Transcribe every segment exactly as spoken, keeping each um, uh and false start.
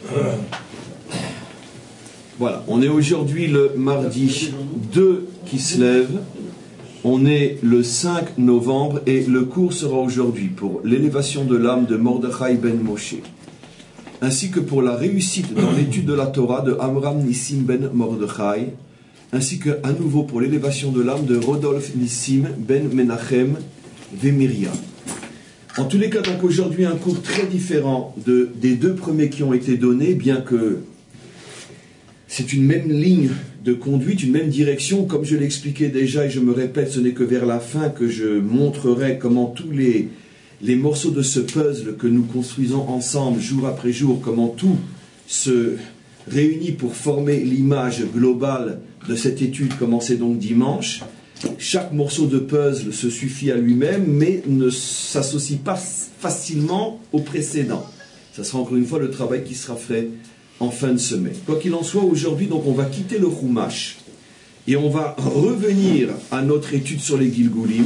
Voilà, on est aujourd'hui le mardi deux qui se lève. On est le cinq novembre et le cours sera aujourd'hui pour l'élévation de l'âme de Mordechai ben Moshe, ainsi que pour la réussite dans l'étude de la Torah de Amram Nissim ben Mordechai, ainsi que à nouveau pour l'élévation de l'âme de Rodolphe Nissim ben Menachem Vemiria. En tous les cas, donc aujourd'hui un cours très différent de, des deux premiers qui ont été donnés, bien que c'est une même ligne de conduite, une même direction. Comme je l'expliquais déjà et je me répète, ce n'est que vers la fin que je montrerai comment tous les, les morceaux de ce puzzle que nous construisons ensemble jour après jour, comment tout se réunit pour former l'image globale de cette étude commencée donc dimanche. Chaque morceau de puzzle se suffit à lui-même, mais ne s'associe pas facilement au précédent. Ça sera encore une fois le travail qui sera fait en fin de semaine. Quoi qu'il en soit, aujourd'hui, donc, on va quitter le Chumash et on va revenir à notre étude sur les Gilgulim.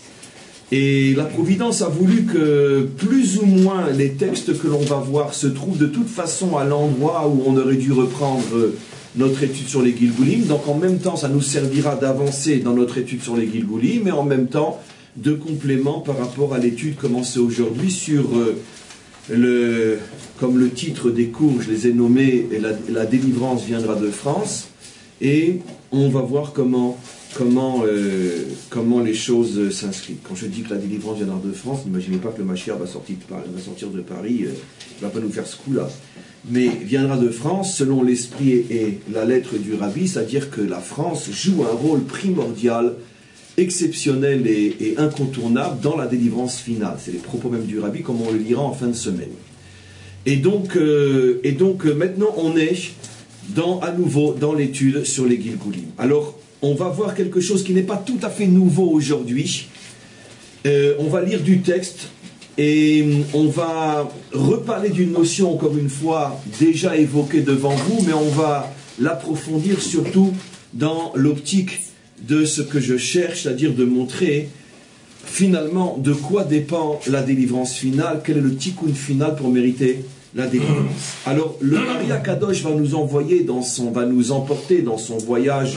Et la Providence a voulu que plus ou moins les textes que l'on va voir se trouvent de toute façon à l'endroit où on aurait dû reprendre notre étude sur les Gilgulim. Donc en même temps, ça nous servira d'avancer dans notre étude sur les Gilgulim, et en même temps de complément par rapport à l'étude commencée aujourd'hui sur euh, le, comme le titre des cours, je les ai nommés, la, la délivrance viendra de France, et on va voir comment, comment, euh, comment les choses s'inscrivent. Quand je dis que la délivrance viendra de France, n'imaginez pas que le Mashiach va sortir de Paris, va sortir de Paris, euh, il ne va pas nous faire ce coup-là. Mais viendra de France selon l'esprit et la lettre du Rabbi, c'est-à-dire que la France joue un rôle primordial, exceptionnel et, et incontournable dans la délivrance finale. C'est les propos même du Rabbi, comme on le lira en fin de semaine. Et donc, euh, et donc euh, maintenant on est dans, à nouveau dans l'étude sur les Gilgulim. Alors, on va voir quelque chose qui n'est pas tout à fait nouveau aujourd'hui. Euh, on va lire du texte. Et on va reparler d'une notion, encore une fois, déjà évoquée devant vous, mais on va l'approfondir surtout dans l'optique de ce que je cherche, c'est-à-dire de montrer finalement de quoi dépend la délivrance finale, quel est le tikkun final pour mériter la délivrance. Alors, le Ari Akadosh va nous envoyer dans son, va nous emporter dans son voyage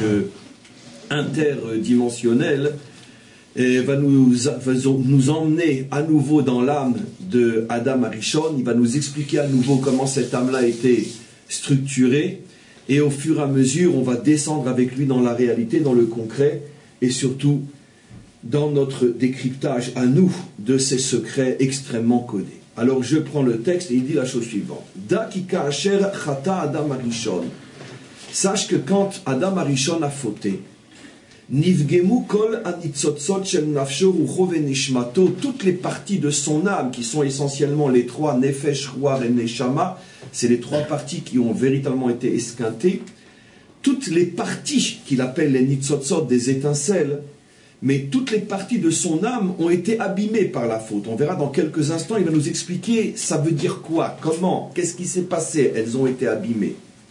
interdimensionnel, et va nous, va nous emmener à nouveau dans l'âme de Adam Arishon. Il va nous expliquer à nouveau comment cette âme-là a été structurée, et au fur et à mesure on va descendre avec lui dans la réalité, dans le concret, et surtout dans notre décryptage à nous de ces secrets extrêmement codés. Alors je prends le texte et il dit la chose suivante: Da ki ka'asher chata Adam Arishon. Sache que quand Adam Arishon a fauté, Nivgemu kol anitzotzot shel nafsho rucho venishmato, toutes les parties de son âme, qui sont essentiellement les trois nefesh, ruach et neshama, c'est les trois parties qui ont véritablement été esquintées, toutes les parties qu'il appelle les nitzotzot, des étincelles, mais toutes les parties de son âme ont été abîmées par la faute. On verra dans quelques instants, il va nous expliquer ça veut dire quoi, comment, qu'est-ce qui s'est passé, elles ont été abîmées.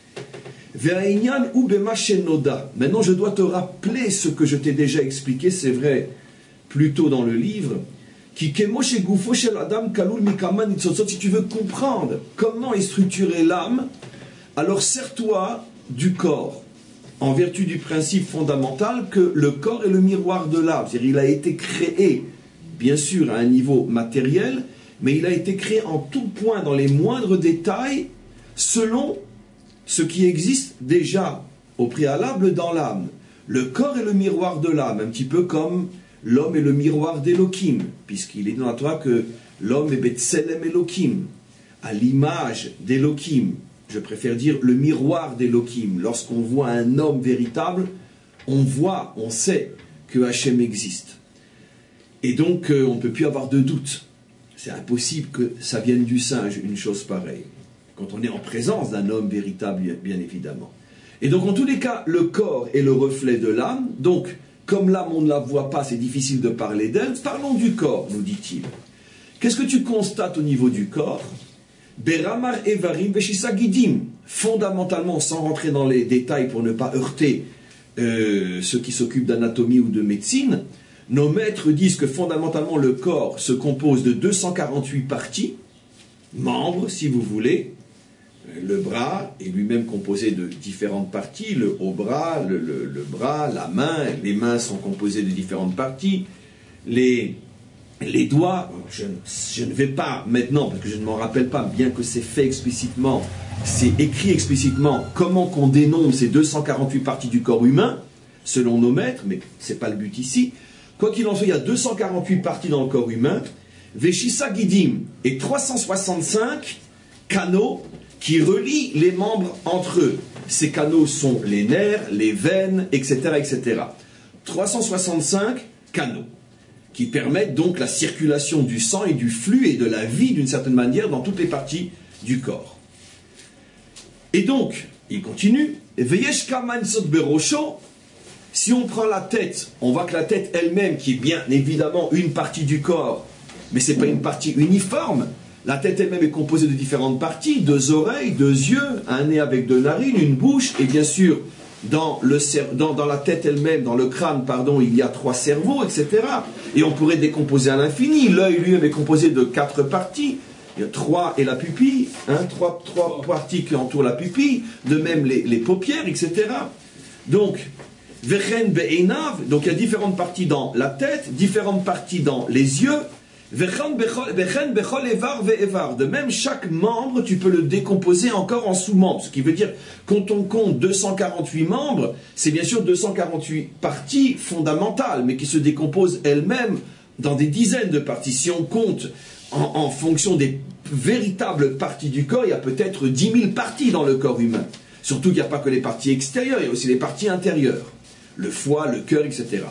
Maintenant, je dois te rappeler ce que je t'ai déjà expliqué, c'est vrai, plus tôt dans le livre. Si tu veux comprendre comment est structurée l'âme, alors sers-toi du corps, en vertu du principe fondamental que le corps est le miroir de l'âme. C'est-à-dire qu'il a été créé, bien sûr, à un niveau matériel, mais il a été créé en tout point, dans les moindres détails, selon ce qui existe déjà au préalable dans l'âme. Le corps est le miroir de l'âme, un petit peu comme l'homme est le miroir d'Elohim, puisqu'il est dans la Torah que l'homme est Betselem Elohim, à l'image d'Elohim. Je préfère dire le miroir d'Elohim. Lorsqu'on voit un homme véritable, on voit, on sait que Hachem existe. Et donc, euh, on ne peut plus avoir de doute. C'est impossible que ça vienne du singe, une chose pareille, quand on est en présence d'un homme véritable, bien évidemment. Et donc, en tous les cas, le corps est le reflet de l'âme. Donc, comme l'âme, on ne la voit pas, c'est difficile de parler d'elle. Parlons du corps, nous dit-il. Qu'est-ce que tu constates au niveau du corps? Beramar evarim veshisagidim. Fondamentalement, sans rentrer dans les détails pour ne pas heurter euh, ceux qui s'occupent d'anatomie ou de médecine, nos maîtres disent que fondamentalement, le corps se compose de deux cent quarante-huit parties, membres, si vous voulez, le bras est lui-même composé de différentes parties, le haut bras, le, le, le bras, la main, les mains sont composées de différentes parties, les, les doigts, je, je ne vais pas maintenant, parce que je ne m'en rappelle pas, bien que c'est fait explicitement, c'est écrit explicitement comment qu'on dénombre ces deux cent quarante-huit parties du corps humain, selon nos maîtres, mais ce n'est pas le but ici. Quoi qu'il en soit, il y a deux cent quarante-huit parties dans le corps humain, Veshissa Gidim et trois cent soixante-cinq canaux qui relient les membres entre eux. Ces canaux sont les nerfs, les veines, et cetera, et cetera. trois cent soixante-cinq canaux qui permettent donc la circulation du sang et du flux et de la vie d'une certaine manière dans toutes les parties du corps. Et donc, il continue, Veyeshka Mansot Berosho. Si on prend la tête, on voit que la tête elle-même, qui est bien évidemment une partie du corps, mais ce n'est pas une partie uniforme. La tête elle-même est composée de différentes parties, deux oreilles, deux yeux, un nez avec deux narines, une bouche, et bien sûr, dans, le, dans, dans la tête elle-même, dans le crâne, pardon, il y a trois cerveaux, et cetera. Et on pourrait décomposer à l'infini. L'œil lui-même est composé de quatre parties. Il y a trois et la pupille, hein, trois, trois parties qui entourent la pupille, de même les, les paupières, et cetera. Donc, Vechen be'enav, donc il y a différentes parties dans la tête, différentes parties dans les yeux. De même, chaque membre, tu peux le décomposer encore en sous-membres. Ce qui veut dire, quand on compte deux cent quarante-huit membres, c'est bien sûr deux cent quarante-huit parties fondamentales, mais qui se décomposent elles-mêmes dans des dizaines de parties. Si on compte en, en fonction des véritables parties du corps, il y a peut-être dix mille parties dans le corps humain. Surtout qu'il n'y a pas que les parties extérieures, il y a aussi les parties intérieures. Le foie, le cœur, et cetera.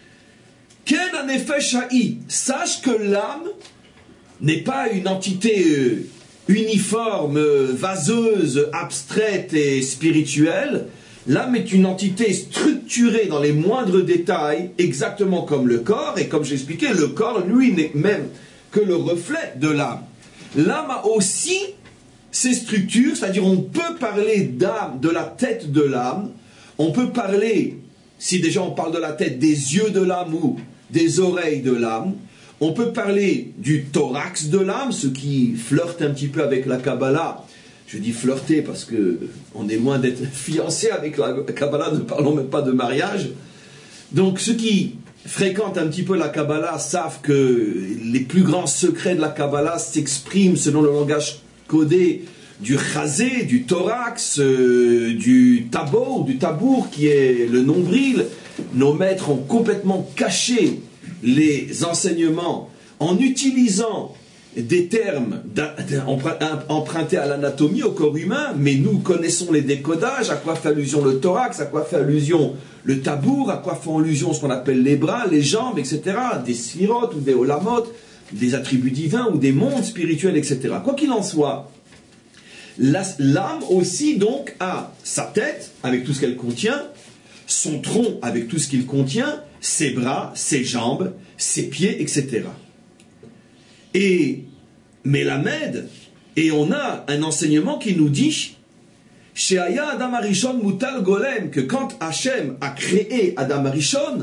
Sache que l'âme n'est pas une entité uniforme, vaseuse, abstraite et spirituelle. L'âme est une entité structurée dans les moindres détails, exactement comme le corps. Et comme j'expliquais, le corps, lui, n'est même que le reflet de l'âme. L'âme a aussi ses structures, c'est-à-dire on peut parler d'âme, de la tête de l'âme. On peut parler, si déjà on parle de la tête, des yeux de l'âme ou des oreilles de l'âme. On peut parler du thorax de l'âme, ce qui flirte un petit peu avec la Kabbalah. Je dis flirter parce que on est loin d'être fiancé avec la Kabbalah, ne parlons même pas de mariage. Donc ceux qui fréquentent un petit peu la Kabbalah savent que les plus grands secrets de la Kabbalah s'expriment selon le langage codé du chazé, du thorax, euh, du tabor, du tabour qui est le nombril. Nos maîtres ont complètement caché les enseignements en utilisant des termes empruntés à l'anatomie, au corps humain, mais nous connaissons les décodages, à quoi fait allusion le thorax, à quoi fait allusion le tabour, à quoi font allusion ce qu'on appelle les bras, les jambes, et cetera, des sphirotes ou des olamot, des attributs divins ou des mondes spirituels, et cetera. Quoi qu'il en soit, l'âme aussi donc a sa tête, avec tout ce qu'elle contient, son tronc avec tout ce qu'il contient, ses bras, ses jambes, ses pieds, et cetera. Et Mélamed, et on a un enseignement qui nous dit chez Aya Adam Arishon Mutal Golem, que quand Hachem a créé Adam Arishon,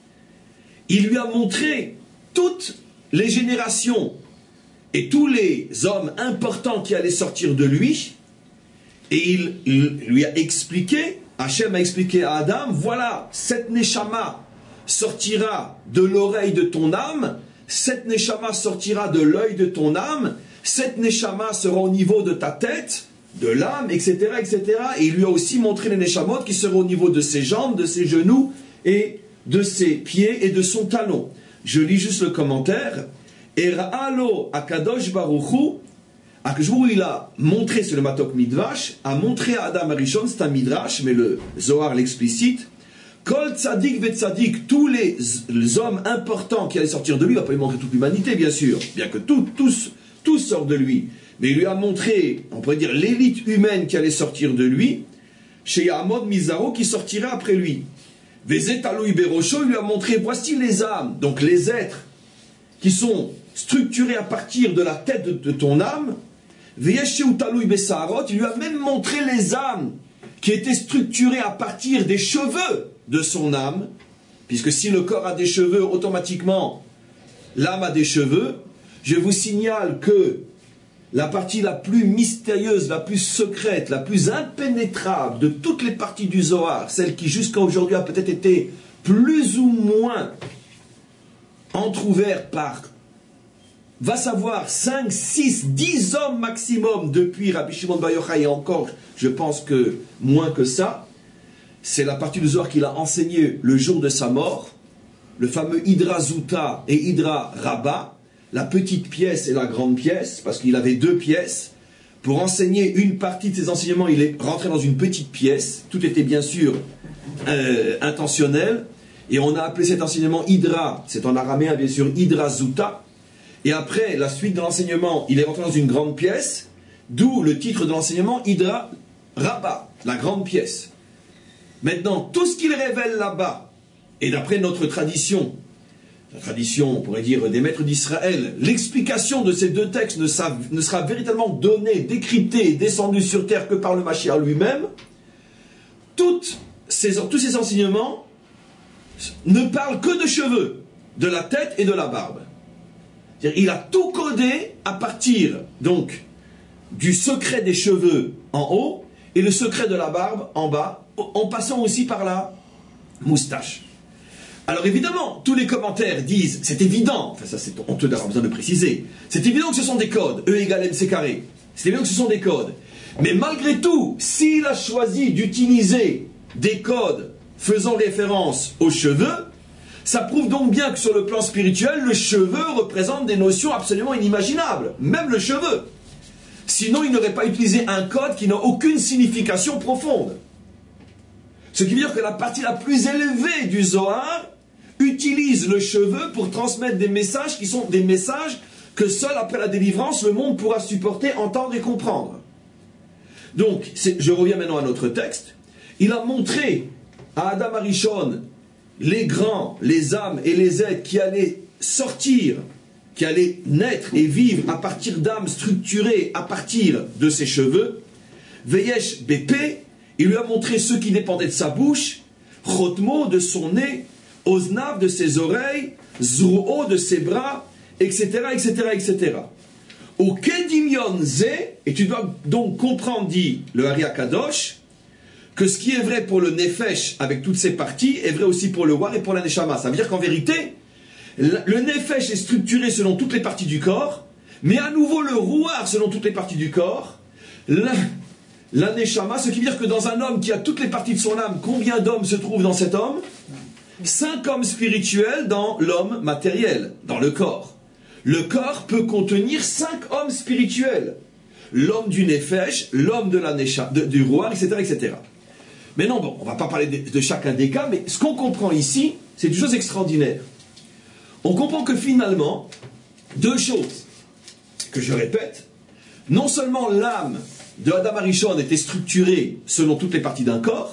il lui a montré toutes les générations et tous les hommes importants qui allaient sortir de lui, et il, il lui a expliqué, Hachem a expliqué à Adam, voilà, cette Neshama sortira de l'oreille de ton âme, cette Neshama sortira de l'œil de ton âme, cette Neshama sera au niveau de ta tête, de l'âme, et cetera, et cetera. Et il lui a aussi montré les Neshamot qui seront au niveau de ses jambes, de ses genoux, et de ses pieds et de son talon. Je lis juste le commentaire. Era'alo Akadosh Baruchu, Akadosh Baruchu, il a montré, c'est le Matok Midrash, a montré à Adam Arishon, c'est un Midrash, mais le Zohar l'explicite. Kol tzadik ve tzadik, tous les, les hommes importants qui allaient sortir de lui, il ne va pas lui montrer toute l'humanité, bien sûr, bien que tout, tous, tous sortent de lui, mais il lui a montré, on pourrait dire, l'élite humaine qui allait sortir de lui, chez Yamod Mizaro qui sortira après lui. Vezetalou Berosho, il lui a montré, voici les âmes, donc les êtres, qui sont structurés à partir de la tête de, de ton âme. Veyesheu Talou Besarot, il lui a même montré les âmes qui étaient structurées à partir des cheveux de son âme, puisque si le corps a des cheveux, automatiquement, l'âme a des cheveux. Je vous signale que la partie la plus mystérieuse, la plus secrète, la plus impénétrable de toutes les parties du Zohar, celle qui jusqu'à aujourd'hui a peut-être été plus ou moins entrouverte par, va savoir, cinq, six, dix hommes maximum depuis Rabbi Shimon Bar Yochai, et encore, je pense que moins que ça, c'est la partie du Zohar qu'il a enseigné le jour de sa mort, le fameux Hydra Zuta et Hydra Rabba, la petite pièce et la grande pièce, parce qu'il avait deux pièces. Pour enseigner une partie de ses enseignements, il est rentré dans une petite pièce. Tout était bien sûr euh, intentionnel. Et on a appelé cet enseignement Hydra, c'est en araméen bien sûr Hydra Zuta. Et après, la suite de l'enseignement, il est rentré dans une grande pièce, d'où le titre de l'enseignement Hydra Rabba, la grande pièce. Maintenant, tout ce qu'il révèle là-bas, et d'après notre tradition, la tradition, on pourrait dire, des maîtres d'Israël, l'explication de ces deux textes ne sera, ne sera véritablement donnée, décryptée et descendue sur terre que par le Mashiach lui-même. Toutes ces, tous ces enseignements ne parlent que de cheveux, de la tête et de la barbe. Il a tout codé à partir, donc, du secret des cheveux en haut et le secret de la barbe en bas, en passant aussi par la moustache. Alors évidemment, tous les commentaires disent, c'est évident, enfin ça c'est honteux d'avoir besoin de préciser, c'est évident que ce sont des codes, E égale M C carré, c'est évident que ce sont des codes. Mais malgré tout, s'il a choisi d'utiliser des codes faisant référence aux cheveux, ça prouve donc bien que sur le plan spirituel, le cheveu représente des notions absolument inimaginables, même le cheveu. Sinon, il n'aurait pas utilisé un code qui n'a aucune signification profonde. Ce qui veut dire que la partie la plus élevée du Zohar utilise le cheveu pour transmettre des messages qui sont des messages que seul après la délivrance le monde pourra supporter, entendre et comprendre. Donc, je reviens maintenant à notre texte. Il a montré à Adam Arishon les grands, les âmes et les êtres qui allaient sortir, qui allaient naître et vivre à partir d'âmes structurées à partir de ses cheveux. Veyesh Bépé, il lui a montré ceux qui dépendaient de sa bouche, Chotmo de son nez, Oznav de ses oreilles, Zruo de ses bras, et cetera, et cetera, et cetera. Au Kedimion Zé, et tu dois donc comprendre, dit le Ari Akadosh, que ce qui est vrai pour le Nefesh avec toutes ses parties est vrai aussi pour le War et pour la Neshama. Ça veut dire qu'en vérité, le Nefesh est structuré selon toutes les parties du corps, mais à nouveau le Rouar selon toutes les parties du corps, la, la Neshama, ce qui veut dire que dans un homme qui a toutes les parties de son âme, combien d'hommes se trouvent dans cet homme? Cinq hommes spirituels dans l'homme matériel, dans le corps. Le corps peut contenir cinq hommes spirituels. L'homme du Nefesh, l'homme de la Nesha, de, du Rouar, et cetera, et cetera. Mais non, bon, on ne va pas parler de, de chacun des cas, mais ce qu'on comprend ici, c'est une chose extraordinaire. On comprend que finalement, deux choses, que je répète, non seulement l'âme de Adam Arishon était structurée selon toutes les parties d'un corps,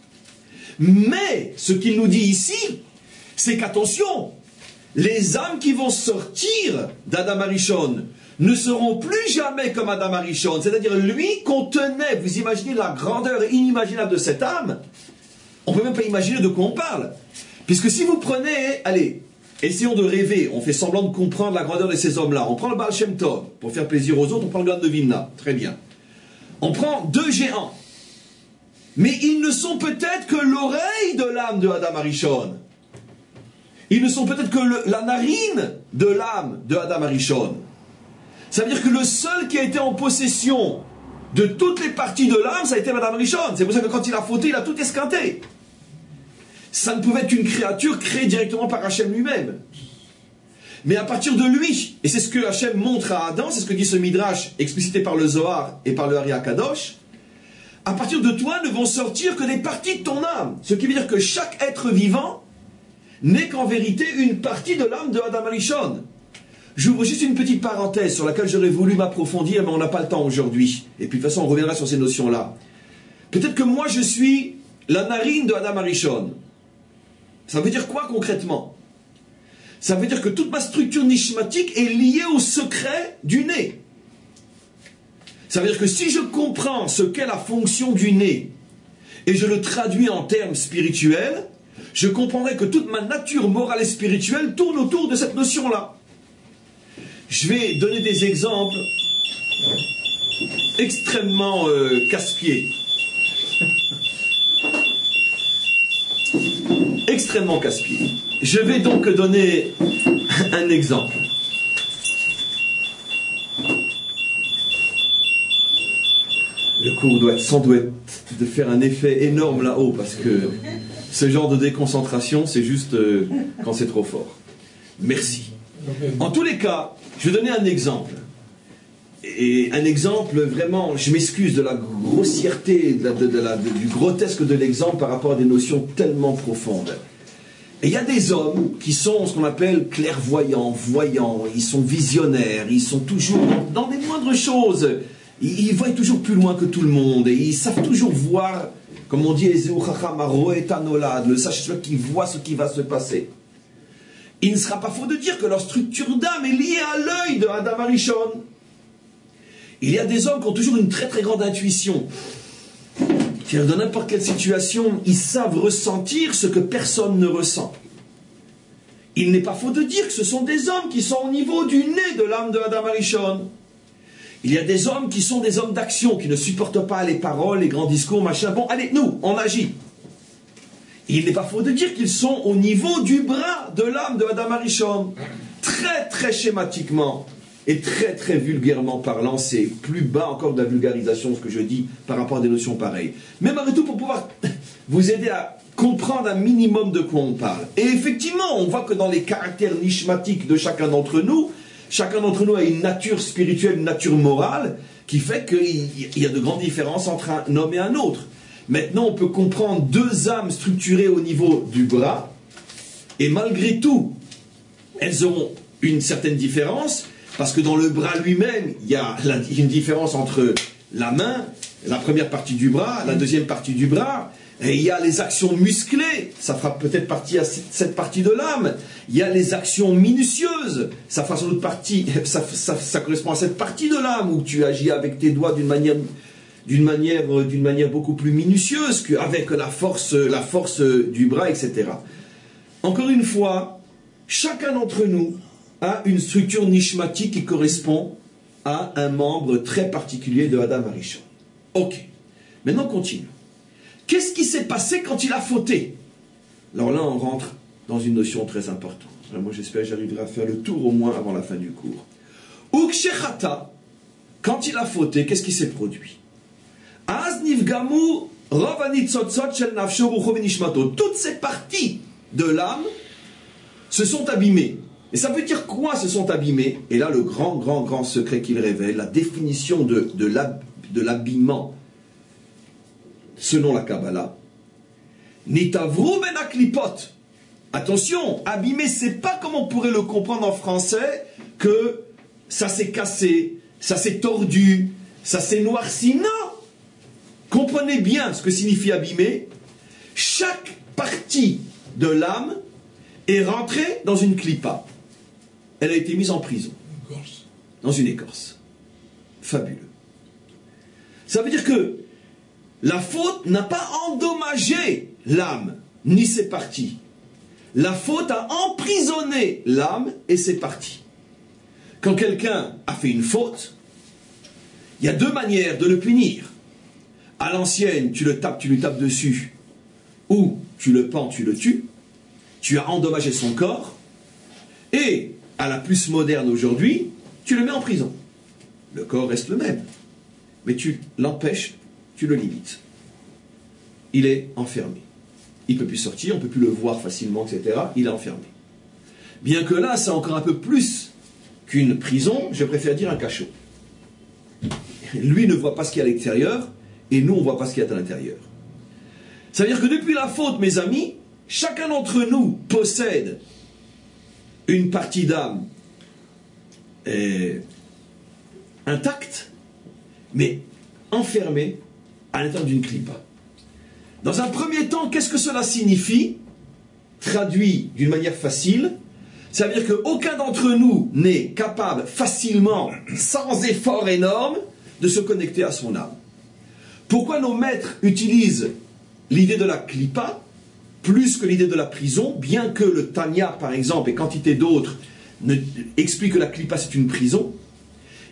mais ce qu'il nous dit ici, c'est qu'attention, les âmes qui vont sortir d'Adam Arishon ne seront plus jamais comme Adam Arishon. C'est-à-dire, lui contenait, vous imaginez la grandeur inimaginable de cette âme, on ne peut même pas imaginer de quoi on parle. Puisque si vous prenez, allez, essayons de rêver, on fait semblant de comprendre la grandeur de ces hommes-là. On prend le Baal Shem Tov, pour faire plaisir aux autres, on prend le Gaon de Vilna, très bien. On prend deux géants. Mais ils ne sont peut-être que l'oreille de l'âme de Adam Arishon. Ils ne sont peut-être que le, la narine de l'âme de Adam Arishon. Ça veut dire que le seul qui a été en possession de toutes les parties de l'âme, ça a été Adam Arishon. C'est pour ça que quand il a fauté, il a tout esquinté. Ça ne pouvait être une créature créée directement par Hachem lui-même. Mais à partir de lui, et c'est ce que Hachem montre à Adam, c'est ce que dit ce Midrash, explicité par le Zohar et par le Ari Akadosh, à partir de toi ne vont sortir que des parties de ton âme. Ce qui veut dire que chaque être vivant n'est qu'en vérité une partie de l'âme de Adam Arishon. J'ouvre juste une petite parenthèse sur laquelle j'aurais voulu m'approfondir, mais on n'a pas le temps aujourd'hui. Et puis de toute façon, on reviendra sur ces notions-là. Peut-être que moi, je suis la narine de Adam Arishon. Ça veut dire quoi concrètement? Ça veut dire que toute ma structure nishmatique est liée au secret du nez. Ça veut dire que si je comprends ce qu'est la fonction du nez, et je le traduis en termes spirituels, je comprendrai que toute ma nature morale et spirituelle tourne autour de cette notion-là. Je vais donner des exemples extrêmement euh, casse-pied. Extrêmement casse-pied. Je vais donc donner un exemple. Le cours doit être, sans doute de faire un effet énorme là-haut, parce que ce genre de déconcentration, c'est juste euh, quand c'est trop fort. Merci. En tous les cas, je vais donner un exemple. Et un exemple vraiment, je m'excuse de la grossièreté, de la, de, de la, de, du grotesque de l'exemple par rapport à des notions tellement profondes. Et il y a des hommes qui sont ce qu'on appelle clairvoyants, voyants, ils sont visionnaires, ils sont toujours dans, dans des moindres choses. Ils, ils voient toujours plus loin que tout le monde et ils savent toujours voir, comme on dit, le sage celui qui voit ce qui va se passer. Il ne sera pas faux de dire que leur structure d'âme est liée à l'œil de Adam Arishon. Il y a des hommes qui ont toujours une très très grande intuition. Dans n'importe quelle situation, ils savent ressentir ce que personne ne ressent. Il n'est pas faux de dire que ce sont des hommes qui sont au niveau du nez de l'âme de Adam Arishon. Il y a des hommes qui sont des hommes d'action, qui ne supportent pas les paroles, les grands discours, machin. Bon, allez, nous, on agit. Il n'est pas faux de dire qu'ils sont au niveau du bras de l'âme de Adam Arishon. Très, très schématiquement et très, très vulgairement parlant, c'est plus bas encore de la vulgarisation, ce que je dis par rapport à des notions pareilles. Mais malgré tout, pour pouvoir vous aider à comprendre un minimum de quoi on parle. Et effectivement, on voit que dans les caractères nishmatiques de chacun d'entre nous, chacun d'entre nous a une nature spirituelle, une nature morale, qui fait qu'il y a de grandes différences entre un homme et un autre. Maintenant, on peut comprendre deux âmes structurées au niveau du bras, et malgré tout, elles auront une certaine différence, parce que dans le bras lui-même, il y a une différence entre la main, la première partie du bras, la deuxième partie du bras, et il y a les actions musclées, ça fera peut-être partie à cette partie de l'âme. Il y a les actions minutieuses, ça fera sans doute partie, ça, ça, ça correspond à cette partie de l'âme où tu agis avec tes doigts d'une manière, d'une manière, d'une manière beaucoup plus minutieuse qu'avec la force, la force du bras, et cetera. Encore une fois, chacun d'entre nous a une structure nishmatique qui correspond à un membre très particulier de Adam Arishon. Ok. Maintenant, on continue. Qu'est-ce qui s'est passé quand il a fauté? Alors là, on rentre dans une notion très importante. Alors moi, j'espère que j'arriverai à faire le tour au moins avant la fin du cours. Ukshechata, quand il a fauté, qu'est-ce qui s'est produit? Az nivgamu rovanitzotzot shel nafsho rucho venishmato. Toutes ces parties de l'âme se sont abîmées. Et ça veut dire quoi, se sont abîmées? Et là, le grand, grand, grand secret qu'il révèle, la définition de, de l'habillement selon la Kabbalah. Nitavru ben aklipot. Attention, abîmé, c'est pas comme on pourrait le comprendre en français, que ça s'est cassé, ça s'est tordu, ça s'est noirci. Non! Comprenez bien ce que signifie abîmé. Chaque partie de l'âme est rentrée dans une clipa. Elle a été mise en prison. Dans une écorce. Fabuleux. Ça veut dire que la faute n'a pas endommagé l'âme, ni ses parties. La faute a emprisonné l'âme et ses parties. Quand quelqu'un a fait une faute, il y a deux manières de le punir. À l'ancienne, tu le tapes, tu lui tapes dessus, ou tu le pends, tu le tues. Tu as endommagé son corps, et à la plus moderne aujourd'hui, tu le mets en prison. Le corps reste le même, mais tu l'empêches, tu le limites. Il est enfermé. Il ne peut plus sortir, on ne peut plus le voir facilement, et cetera. Il est enfermé. Bien que là, c'est encore un peu plus qu'une prison, je préfère dire un cachot. Lui ne voit pas ce qu'il y a à l'extérieur, et nous, on ne voit pas ce qu'il y a à l'intérieur. Ça veut dire que depuis la faute, mes amis, chacun d'entre nous possède une partie d'âme intacte, mais enfermée à l'intérieur d'une clipa. Dans un premier temps, qu'est-ce que cela signifie? Traduit d'une manière facile, ça veut dire qu'aucun d'entre nous n'est capable facilement, sans effort énorme, de se connecter à son âme. Pourquoi nos maîtres utilisent l'idée de la clipa plus que l'idée de la prison, bien que le Tanya, par exemple, et quantité d'autres, expliquent que la clipa c'est une prison?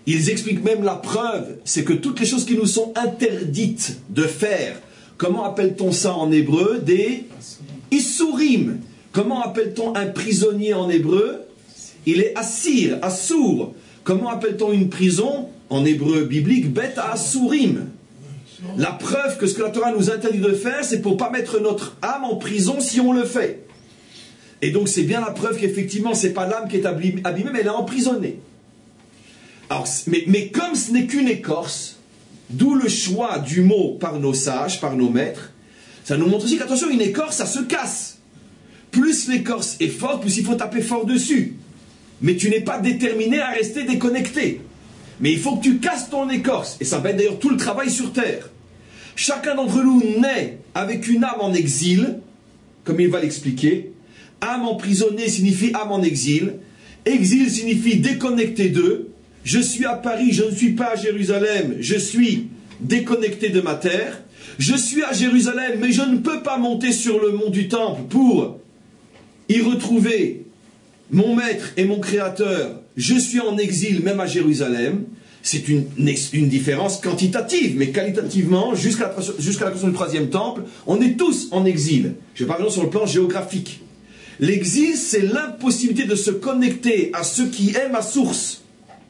Ils expliquent même la preuve, c'est que toutes les choses qui nous sont interdites de faire, comment appelle-t-on ça en hébreu? Des Issourim. Comment appelle-t-on un prisonnier en hébreu? Il est Assir, Assour. Comment appelle-t-on une prison en hébreu biblique? Bet Assourim. La preuve que ce que la Torah nous interdit de faire, c'est pour ne pas mettre notre âme en prison si on le fait. Et donc c'est bien la preuve qu'effectivement, ce n'est pas l'âme qui est abîmée, mais elle est emprisonnée. Alors, mais, mais comme ce n'est qu'une écorce, d'où le choix du mot par nos sages, par nos maîtres, ça nous montre aussi qu'attention, une écorce, ça se casse. Plus l'écorce est forte, plus il faut taper fort dessus. Mais tu n'es pas déterminé à rester déconnecté. Mais il faut que tu casses ton écorce. Et ça va être d'ailleurs tout le travail sur terre. Chacun d'entre nous naît avec une âme en exil, comme il va l'expliquer. Âme emprisonnée signifie âme en exil. Exil signifie déconnecté d'eux. Je suis à Paris, je ne suis pas à Jérusalem, je suis déconnecté de ma terre. Je suis à Jérusalem, mais je ne peux pas monter sur le mont du Temple pour y retrouver mon maître et mon créateur. Je suis en exil, même à Jérusalem. C'est une, une différence quantitative, mais qualitativement, jusqu'à la, jusqu'à la construction du troisième temple, on est tous en exil. Je vais parler sur le plan géographique. L'exil, c'est l'impossibilité de se connecter à ce qui est ma source.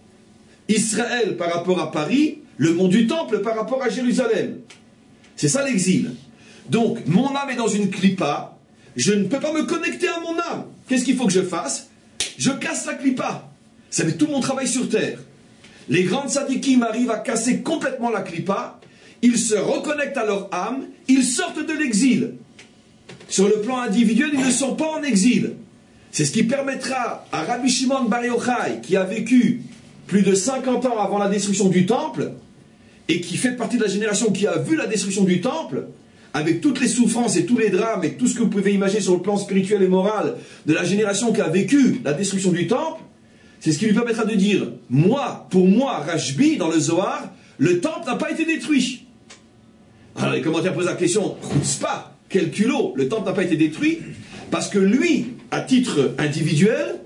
Israël par rapport à Paris, le mont du Temple par rapport à Jérusalem. C'est ça l'exil. Donc, mon âme est dans une clipa, je ne peux pas me connecter à mon âme. Qu'est-ce qu'il faut que je fasse? Je casse la clipa. Ça fait tout mon travail sur terre. Les grands tzadikim arrivent à casser complètement la clipa, ils se reconnectent à leur âme, ils sortent de l'exil. Sur le plan individuel, ils ne sont pas en exil. C'est ce qui permettra à Rabbi Shimon Bar Yochai, qui a vécu plus de cinquante ans avant la destruction du temple, et qui fait partie de la génération qui a vu la destruction du temple, avec toutes les souffrances et tous les drames et tout ce que vous pouvez imaginer sur le plan spirituel et moral de la génération qui a vécu la destruction du temple, c'est ce qui lui permettra de dire, moi, pour moi, Rashbi, dans le Zohar, le temple n'a pas été détruit. Alors les commentaires posent la question, pas, quel culot, le temple n'a pas été détruit, parce que lui, à titre individuel,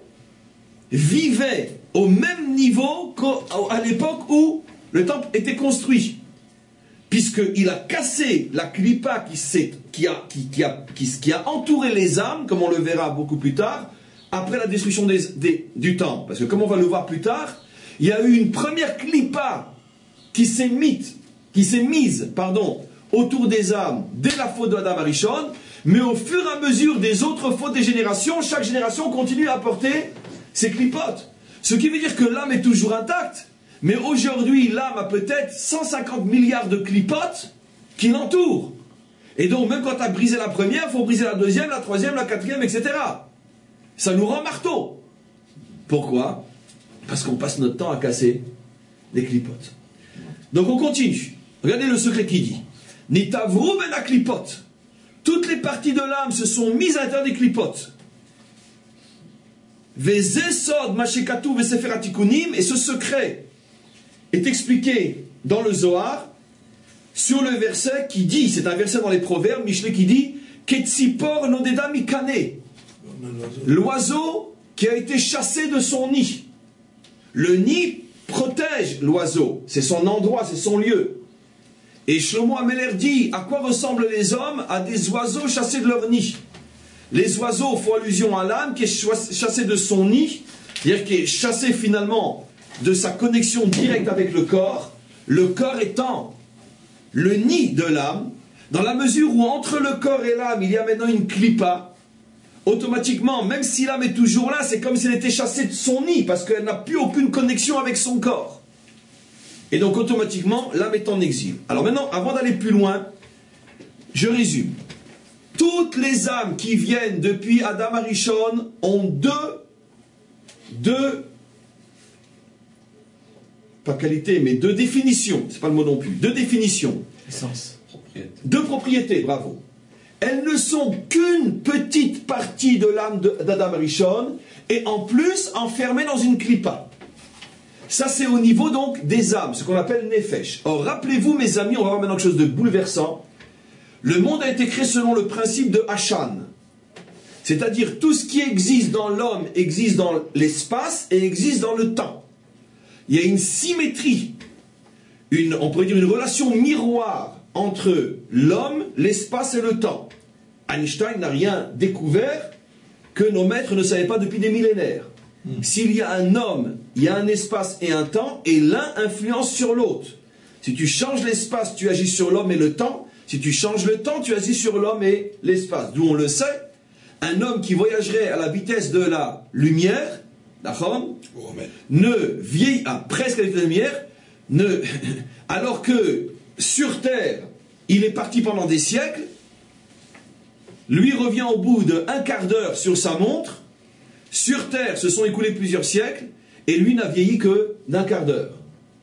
vivait au même niveau qu'à l'époque où le temple était construit. Puisqu'il a cassé la clipa qui, qui, a, qui, qui, a, qui, qui a entouré les âmes, comme on le verra beaucoup plus tard, après la destruction des, des, du temple. Parce que comme on va le voir plus tard, il y a eu une première clipa qui s'est mise, qui s'est mise pardon, autour des âmes dès la faute de Adam Arishon, mais au fur et à mesure des autres fautes des générations, chaque génération continue à apporter ses clipotes. Ce qui veut dire que l'âme est toujours intacte. Mais aujourd'hui, l'âme a peut-être cent cinquante milliards de clipotes qui l'entourent. Et donc, même quand tu as brisé la première, il faut briser la deuxième, la troisième, la quatrième, et cetera. Ça nous rend marteau. Pourquoi? Parce qu'on passe notre temps à casser les clipotes. Donc on continue. Regardez le secret qui dit. Nitavru ben la clipote. Toutes les parties de l'âme se sont mises à l'intérieur des clipotes. Vezesod mashekatu vesefer atikunim. Et ce secret est expliqué dans le Zohar sur le verset qui dit, c'est un verset dans les Proverbes, Michelet qui dit Ketzipor nodeda mikane, l'oiseau qui a été chassé de son nid. Le nid protège l'oiseau, c'est son endroit, c'est son lieu. Et Shlomo Ameler dit, à quoi ressemblent les hommes? À des oiseaux chassés de leur nid. Les oiseaux font allusion à l'âme qui est chassée de son nid, c'est-à-dire qui est chassée finalement de sa connexion directe avec le corps, le corps étant le nid de l'âme, dans la mesure où entre le corps et l'âme, il y a maintenant une clipa, automatiquement, même si l'âme est toujours là, c'est comme si elle était chassée de son nid, parce qu'elle n'a plus aucune connexion avec son corps. Et donc automatiquement, l'âme est en exil. Alors maintenant, avant d'aller plus loin, je résume. Toutes les âmes qui viennent depuis Adam Arishon ont deux, deux, pas qualité, mais deux définitions, c'est pas le mot non plus, deux définitions. Essence. Propriété. Deux propriétés, bravo. Elles ne sont qu'une petite partie de l'âme d'Adam Arishon, et en plus enfermées dans une clipa. Ça c'est au niveau donc des âmes, ce qu'on appelle Nefesh. Or rappelez-vous mes amis, on va voir maintenant quelque chose de bouleversant. Le monde a été créé selon le principe de Hashan. C'est-à-dire tout ce qui existe dans l'homme existe dans l'espace et existe dans le temps. il y a une symétrie, une, on pourrait dire une relation miroir entre l'homme, l'espace et le temps. Einstein n'a rien découvert que nos maîtres ne savaient pas depuis des millénaires. Mmh. S'il y a un homme, il y a un espace et un temps, et l'un influence sur l'autre. Si tu changes l'espace, tu agis sur l'homme et le temps. Si tu changes le temps, tu agis sur l'homme et l'espace. D'où on le sait, un homme qui voyagerait à la vitesse de la lumière, d'accord, oh, ne vieillit à presque à la vitesse de la lumière, ne, alors que sur Terre, il est parti pendant des siècles, lui revient au bout d'un quart d'heure sur sa montre, sur Terre se sont écoulés plusieurs siècles, et lui n'a vieilli que d'un quart d'heure.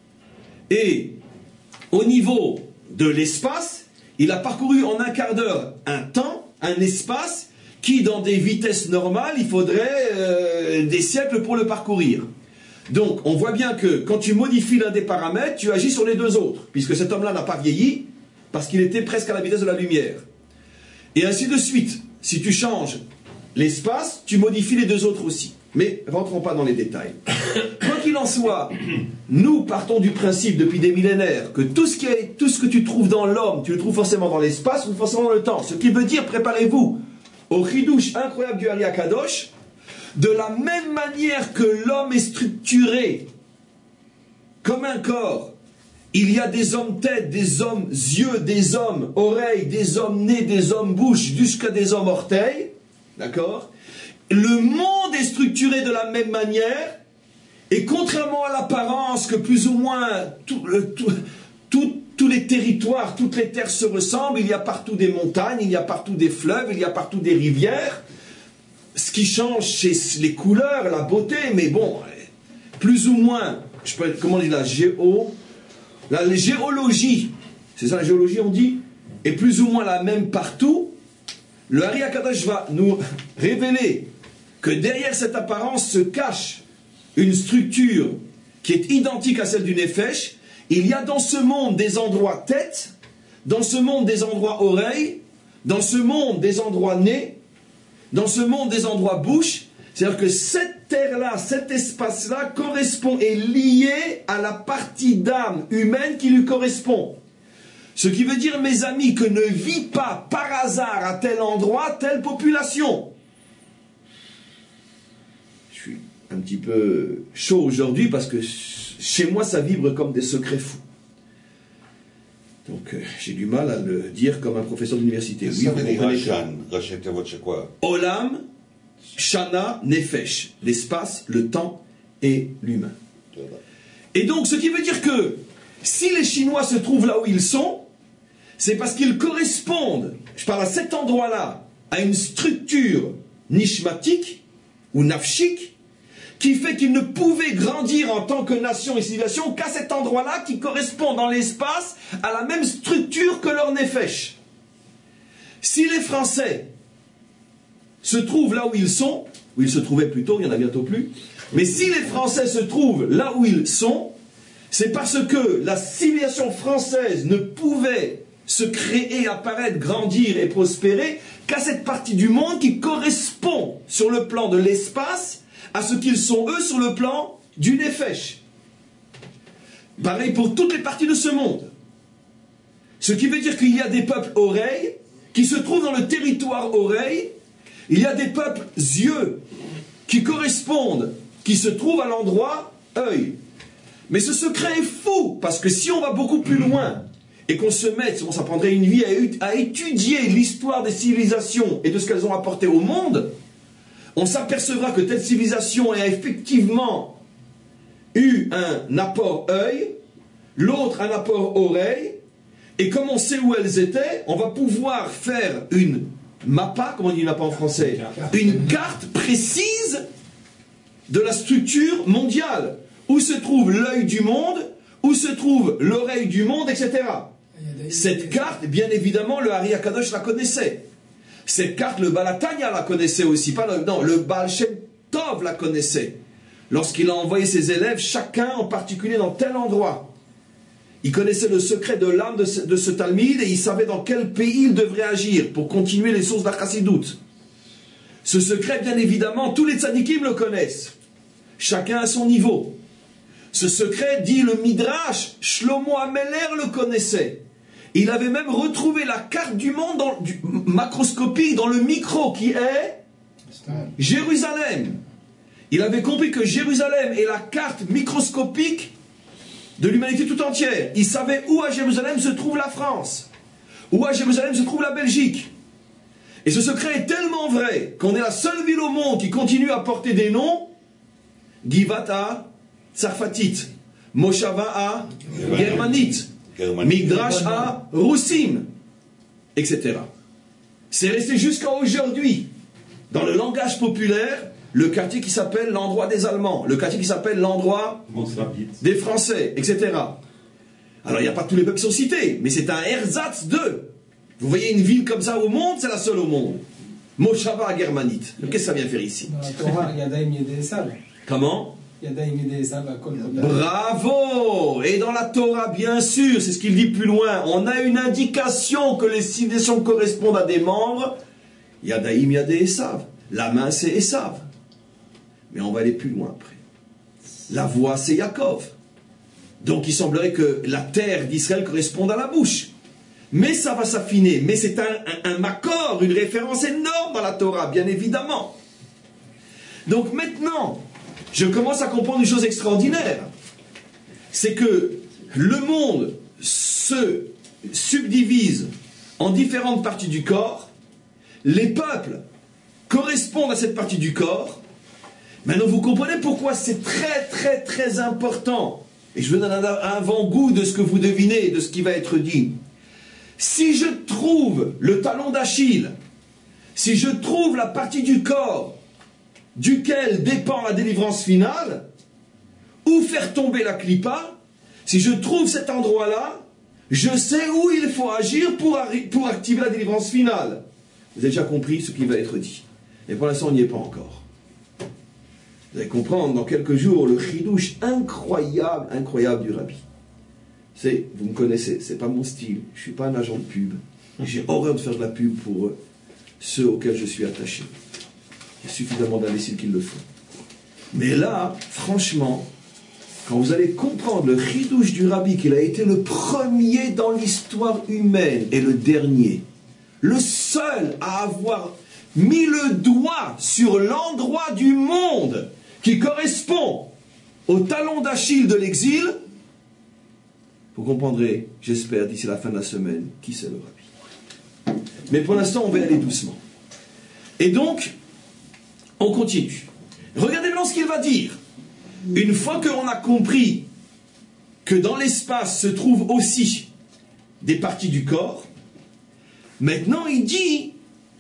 Et au niveau de l'espace, il a parcouru en un quart d'heure un temps, un espace, qui dans des vitesses normales, il faudrait euh, des siècles pour le parcourir. Donc on voit bien que quand tu modifies l'un des paramètres, tu agis sur les deux autres, puisque cet homme-là n'a pas vieilli, parce qu'il était presque à la vitesse de la lumière. Et ainsi de suite. Si tu changes l'espace, tu modifies les deux autres aussi. Mais rentrons pas dans les détails. Quoi qu'il en soit, nous partons du principe depuis des millénaires que tout ce, qui est, tout ce que tu trouves dans l'homme, tu le trouves forcément dans l'espace ou forcément dans le temps. Ce qui veut dire, préparez-vous au chidouche incroyable du Ari Akadosh, de la même manière que l'homme est structuré comme un corps. Il y a des hommes têtes, des hommes yeux, des hommes oreilles, des hommes nez, des hommes bouche, jusqu'à des hommes orteils. D'accord? Le monde est structuré de la même manière, et contrairement à l'apparence que plus ou moins tout, le, tout, tout, tous les territoires, toutes les terres se ressemblent, il y a partout des montagnes, il y a partout des fleuves, il y a partout des rivières. Ce qui change, c'est les couleurs, la beauté, mais bon, plus ou moins, je peux, comment on dit la géo, la, la géologie, c'est ça la géologie on dit, est plus ou moins la même partout. Le Ari Akadosh va nous révéler que derrière cette apparence se cache une structure qui est identique à celle du Nefesh. Il y a dans ce monde des endroits tête, dans ce monde des endroits oreilles, dans ce monde des endroits nez, dans ce monde des endroits bouche. C'est-à-dire que cette terre-là, cet espace-là correspond, est lié à la partie d'âme humaine qui lui correspond. Ce qui veut dire, mes amis, que ne vit pas par hasard à tel endroit, telle population. Je suis un petit peu chaud aujourd'hui parce que chez moi, ça vibre comme des secrets fous. Donc, euh, j'ai du mal à le dire comme un professeur d'université. Oui, vous comprenez que... quoi? Olam, Shana, Nefesh. L'espace, le temps et l'humain. Et donc, ce qui veut dire que si les Chinois se trouvent là où ils sont, c'est parce qu'ils correspondent, je parle à cet endroit-là, à une structure nishmatique ou nafshik, qui fait qu'ils ne pouvaient grandir en tant que nation et civilisation qu'à cet endroit-là qui correspond dans l'espace à la même structure que leur nefesh. Si les Français se trouvent là où ils sont, où ils se trouvaient plutôt, il n'y en a bientôt plus, mais si les Français se trouvent là où ils sont, c'est parce que la civilisation française ne pouvait se créer, apparaître, grandir et prospérer qu'à cette partie du monde qui correspond sur le plan de l'espace à ce qu'ils sont eux sur le plan du Nefesh. Pareil pour toutes les parties de ce monde. Ce qui veut dire qu'il y a des peuples oreilles qui se trouvent dans le territoire oreille, il y a des peuples yeux qui correspondent, qui se trouvent à l'endroit œil. Mais ce secret est fou, parce que si on va beaucoup plus loin, et qu'on se mette, bon, ça prendrait une vie à, à étudier l'histoire des civilisations et de ce qu'elles ont apporté au monde, on s'apercevra que telle civilisation a effectivement eu un apport œil, l'autre un apport oreille, et comme on sait où elles étaient, on va pouvoir faire une mappa, comment on dit une mappa en français, une carte précise de la structure mondiale, où se trouve l'œil du monde, où se trouve l'oreille du monde, et cetera. Cette carte, bien évidemment, le Ari Akadosh la connaissait. Cette carte, le Baal HaTanya la connaissait aussi. Pas le, non, le Baal Shem Tov la connaissait. Lorsqu'il a envoyé ses élèves, chacun en particulier dans tel endroit. Il connaissait le secret de l'âme de ce, de ce Talmide et il savait dans quel pays il devrait agir pour continuer les sources d'Achasidout. Ce secret, bien évidemment, tous les tzadikim le connaissent. Chacun à son niveau. Ce secret, dit le Midrash, Shlomo Ameler le connaissait. Il avait même retrouvé la carte du monde dans, du, macroscopique dans le micro qui est Jérusalem. Il avait compris que Jérusalem est la carte microscopique de l'humanité tout entière. Il savait où à Jérusalem se trouve la France, où à Jérusalem se trouve la Belgique. Et ce secret est tellement vrai qu'on est la seule ville au monde qui continue à porter des noms. Givata Tsarfatit, Moshava à Germanite, Midrash à Roussim, et cetera. C'est resté jusqu'à aujourd'hui, dans le langage populaire, le quartier qui s'appelle l'endroit des Allemands, le quartier qui s'appelle l'endroit des Français, et cetera. Alors il n'y a pas tous les peuples qui sont cités, mais c'est un ersatz de. Vous voyez une ville comme ça au monde, c'est la seule au monde. Moshava Germanite. Qu'est-ce que ça vient faire ici? Dans la Torah, Yadaim Yedesav. Comment? Yadaim Yedesav à Kol Koda. Bravo! Et dans la Torah, bien sûr, c'est ce qu'il dit plus loin, on a une indication que les civilisations correspondent à des membres. Yadaim Yedesav. La main, c'est Esav. Mais on va aller plus loin après. La voix, c'est Yaakov. Donc il semblerait que la terre d'Israël corresponde à la bouche. Mais ça va s'affiner. Mais c'est un, un, un makor, une référence énorme dans la Torah, bien évidemment. Donc maintenant, je commence à comprendre une chose extraordinaire. C'est que le monde se subdivise en différentes parties du corps. Les peuples correspondent à cette partie du corps. Maintenant, vous comprenez pourquoi c'est très, très, très important. Et je vous donne un avant-goût de ce que vous devinez, de ce qui va être dit. Si je trouve le talon d'Achille, si je trouve la partie du corps duquel dépend la délivrance finale, où faire tomber la clipa, si je trouve cet endroit-là, je sais où il faut agir pour, pour activer la délivrance finale. Vous avez déjà compris ce qui va être dit. Mais pour l'instant, on n'y est pas encore. Vous allez comprendre dans quelques jours le chidouche incroyable, incroyable du rabbi. C'est, vous me connaissez, c'est pas mon style. Je suis pas un agent de pub. J'ai horreur de faire de la pub pour ceux auxquels je suis attaché. Il y a suffisamment d'imbéciles qui le font. Mais là, franchement, quand vous allez comprendre le chidouche du rabbi, qu'il a été le premier dans l'histoire humaine et le dernier, le seul à avoir mis le doigt sur l'endroit du monde qui correspond au talon d'Achille de l'exil, vous comprendrez, j'espère, d'ici la fin de la semaine, qui c'est le rabbi. Mais pour l'instant, on va aller doucement. Et donc, on continue. Regardez maintenant ce qu'il va dire. Une fois qu'on a compris que dans l'espace se trouvent aussi des parties du corps, maintenant il dit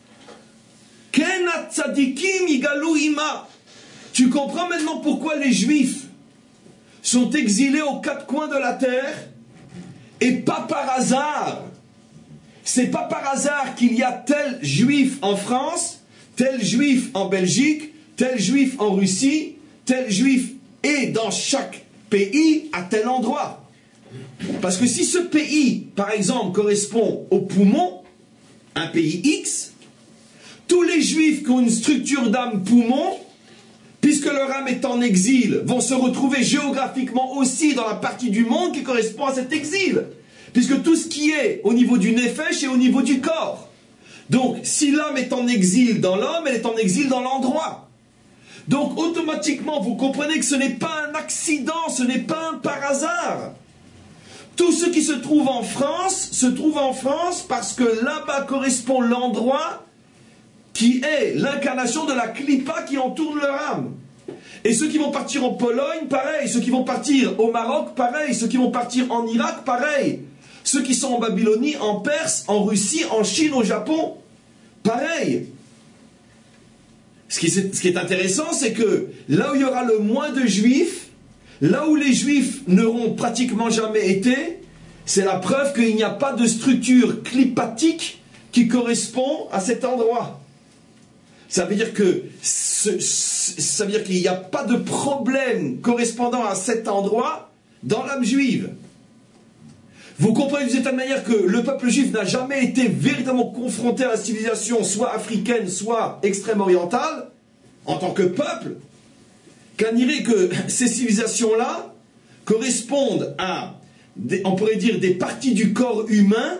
Ken tzadikim yigalu ima. Tu comprends maintenant pourquoi les Juifs sont exilés aux quatre coins de la terre, et pas par hasard. C'est pas par hasard qu'il y a tel Juif en France, tel Juif en Belgique, tel Juif en Russie, tel Juif et dans chaque pays à tel endroit. Parce que si ce pays, par exemple, correspond au poumon, un pays X, tous les Juifs qui ont une structure d'âme poumon, puisque leur âme est en exil, vont se retrouver géographiquement aussi dans la partie du monde qui correspond à cet exil. Puisque tout ce qui est au niveau du nefesh est au niveau du corps. Donc, si l'âme est en exil dans l'homme, elle est en exil dans l'endroit. Donc, automatiquement, vous comprenez que ce n'est pas un accident, ce n'est pas un par hasard. Tout ce qui se trouve en France, se trouve en France parce que là-bas correspond l'endroit qui est l'incarnation de la clipa qui entoure leur âme. Et ceux qui vont partir en Pologne, pareil. Ceux qui vont partir au Maroc, pareil. Ceux qui vont partir en Irak, pareil. Ceux qui sont en Babylonie, en Perse, en Russie, en Chine, au Japon, pareil. Ce qui est, ce qui est intéressant, c'est que là où il y aura le moins de juifs, là où les juifs n'auront pratiquement jamais été, c'est la preuve qu'il n'y a pas de structure clipatique qui correspond à cet endroit. Ça veut dire que ce, ça veut dire qu'il n'y a pas de problème correspondant à cet endroit dans l'âme juive. Vous comprenez d'une certaine manière que le peuple juif n'a jamais été véritablement confronté à la civilisation soit africaine, soit extrême-orientale, en tant que peuple, qu'on dirait que ces civilisations-là correspondent à, des, on pourrait dire, des parties du corps humain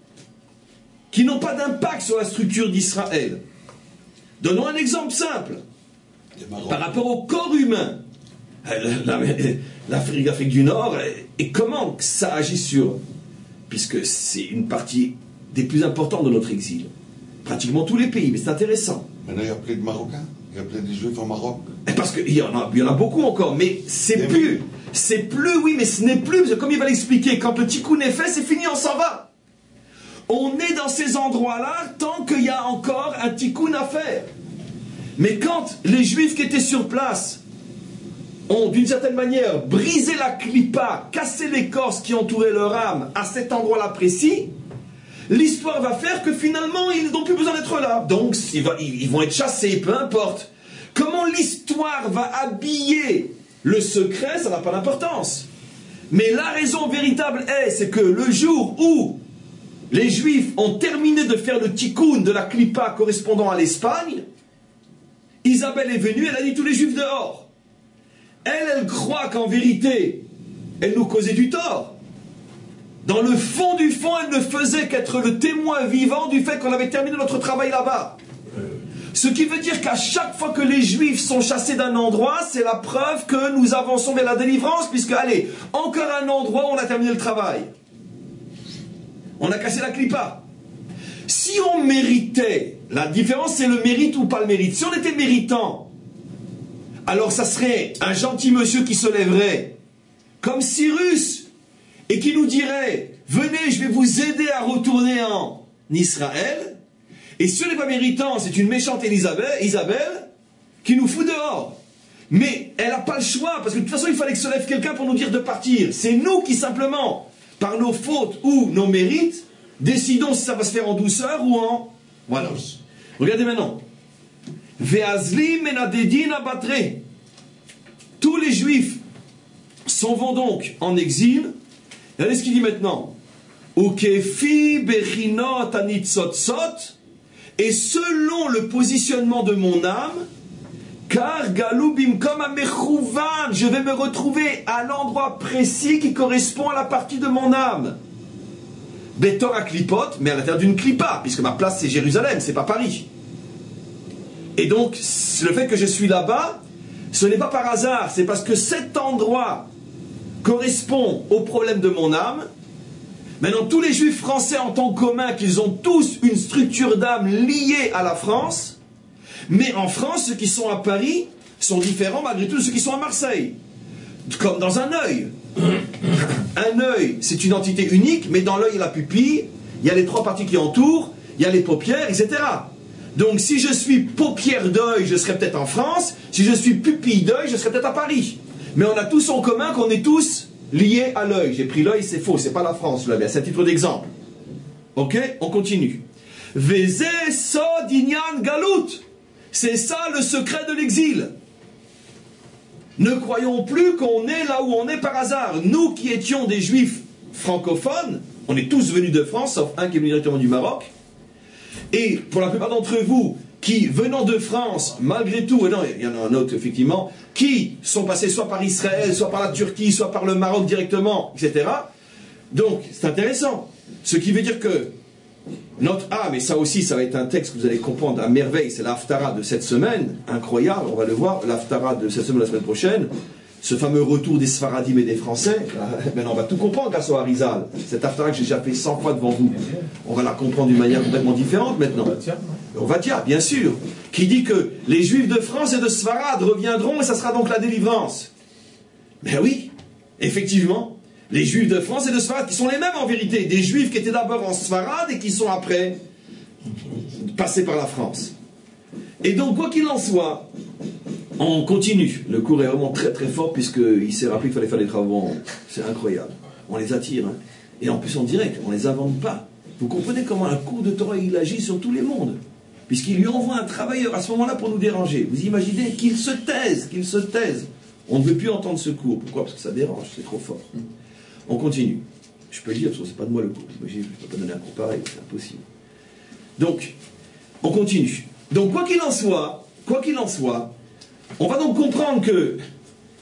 qui n'ont pas d'impact sur la structure d'Israël. Donnons un exemple simple. Par rapport au corps humain, l'Afrique, l'Afrique du Nord, et comment ça agit sur... Puisque c'est une partie des plus importantes de notre exil. Pratiquement tous les pays, mais c'est intéressant. Maintenant, il y a plein de Marocains, il y a plein de Juifs au Maroc. Parce qu'il y en a, il y en a beaucoup encore, mais c'est plus... C'est plus, oui, mais ce n'est plus... Parce que comme il va l'expliquer, quand le tikkun est fait, c'est fini, on s'en va. On est dans ces endroits-là tant qu'il y a encore un tikkun à faire. Mais quand les Juifs qui étaient sur place ont, d'une certaine manière, brisé la clipa, cassé l'écorce qui entourait leur âme à cet endroit-là précis, l'histoire va faire que finalement, ils n'ont plus besoin d'être là. Donc, ils vont être chassés, peu importe. Comment l'histoire va habiller le secret, ça n'a pas d'importance. Mais la raison véritable est, c'est que le jour où les Juifs ont terminé de faire le tikkun de la clipa correspondant à l'Espagne, Isabelle est venue, elle a dit tous les Juifs dehors. Elle, elle croit qu'en vérité, elle nous causait du tort. Dans le fond du fond, elle ne faisait qu'être le témoin vivant du fait qu'on avait terminé notre travail là-bas. Ce qui veut dire qu'à chaque fois que les Juifs sont chassés d'un endroit, c'est la preuve que nous avançons vers la délivrance, puisque, allez, encore un endroit où on a terminé le travail. On a cassé la clipa. Si on méritait, la différence c'est le mérite ou pas le mérite. Si on était méritant, alors ça serait un gentil monsieur qui se lèverait, comme Cyrus, et qui nous dirait, venez, je vais vous aider à retourner en Israël. Et si on n'est pas méritant, c'est une méchante Isabelle, Isabelle qui nous fout dehors. Mais elle n'a pas le choix, parce que de toute façon, il fallait que se lève quelqu'un pour nous dire de partir. C'est nous qui, simplement, par nos fautes ou nos mérites, décidons si ça va se faire en douceur ou en... Voilà. Regardez maintenant. Ve'azli menadedin abatre. Tous les Juifs s'en vont donc en exil. Regardez ce qu'il dit maintenant. Ukefi bechinot anitzotzot. Et selon le positionnement de mon âme, car galubim comme un mechouvan, je vais me retrouver à l'endroit précis qui correspond à la partie de mon âme. Betor à clipote, mais à l'intérieur d'une clipa, puisque ma place c'est Jérusalem, c'est pas Paris. Et donc, le fait que je suis là-bas, ce n'est pas par hasard, c'est parce que cet endroit correspond au problème de mon âme. Maintenant, tous les Juifs français ont en commun qu'ils ont tous une structure d'âme liée à la France, mais en France, ceux qui sont à Paris sont différents malgré tout de ceux qui sont à Marseille. Comme dans un œil. Un œil, c'est une entité unique, mais dans l'œil, il y a la pupille, il y a les trois parties qui entourent, il y a les paupières, et cetera. Donc, si je suis paupière d'œil, je serai peut-être en France, si je suis pupille d'œil, je serai peut-être à Paris. Mais on a tous en commun qu'on est tous liés à l'œil. J'ai pris l'œil, c'est faux, c'est pas la France, là, mais c'est un titre d'exemple. Ok, on continue. Veze sod inyan galut. C'est ça le secret de l'exil. Ne croyons plus qu'on est là où on est par hasard. Nous qui étions des Juifs francophones, on est tous venus de France, sauf un qui est venu directement du Maroc. Et pour la plupart d'entre vous, qui venant de France, malgré tout, et non, il y en a un autre effectivement, qui sont passés soit par Israël, soit par la Turquie, soit par le Maroc directement, et cetera. Donc, c'est intéressant. Ce qui veut dire que notre âme, et ça aussi, ça va être un texte que vous allez comprendre à merveille, c'est l'Haftara de cette semaine, incroyable, on va le voir, l'Haftara de cette semaine, la semaine prochaine, ce fameux retour des Sfaradim et des Français, maintenant on va tout comprendre grâce au Harizal. Cette Haftara que j'ai déjà fait cent fois devant vous, on va la comprendre d'une manière complètement différente maintenant. On va dire, bien sûr, qui dit que les Juifs de France et de Sfarad reviendront et ça sera donc la délivrance. Mais oui, effectivement, les Juifs de France et de Sfarad qui sont les mêmes en vérité, des Juifs qui étaient d'abord en Sfarad et qui sont après passés par la France. Et donc, quoi qu'il en soit, on continue. Le cours est vraiment très très fort puisqu'il s'est rappelé qu'il fallait faire des travaux. C'est incroyable. On les attire. Hein. Et en plus en direct, on ne les invente pas. Vous comprenez comment un cours de Torah il agit sur tous les mondes. Puisqu'il lui envoie un travailleur à ce moment-là pour nous déranger. Vous imaginez qu'il se taise, qu'il se taise. On ne veut plus entendre ce cours. Pourquoi? Parce que ça dérange, c'est trop fort. On continue. Je peux le dire, parce que ce n'est pas de moi le cours. Je ne peux pas donner un cours pareil, c'est impossible. Donc, on continue. Donc, quoi qu'il en soit, quoi qu'il en soit, on va donc comprendre que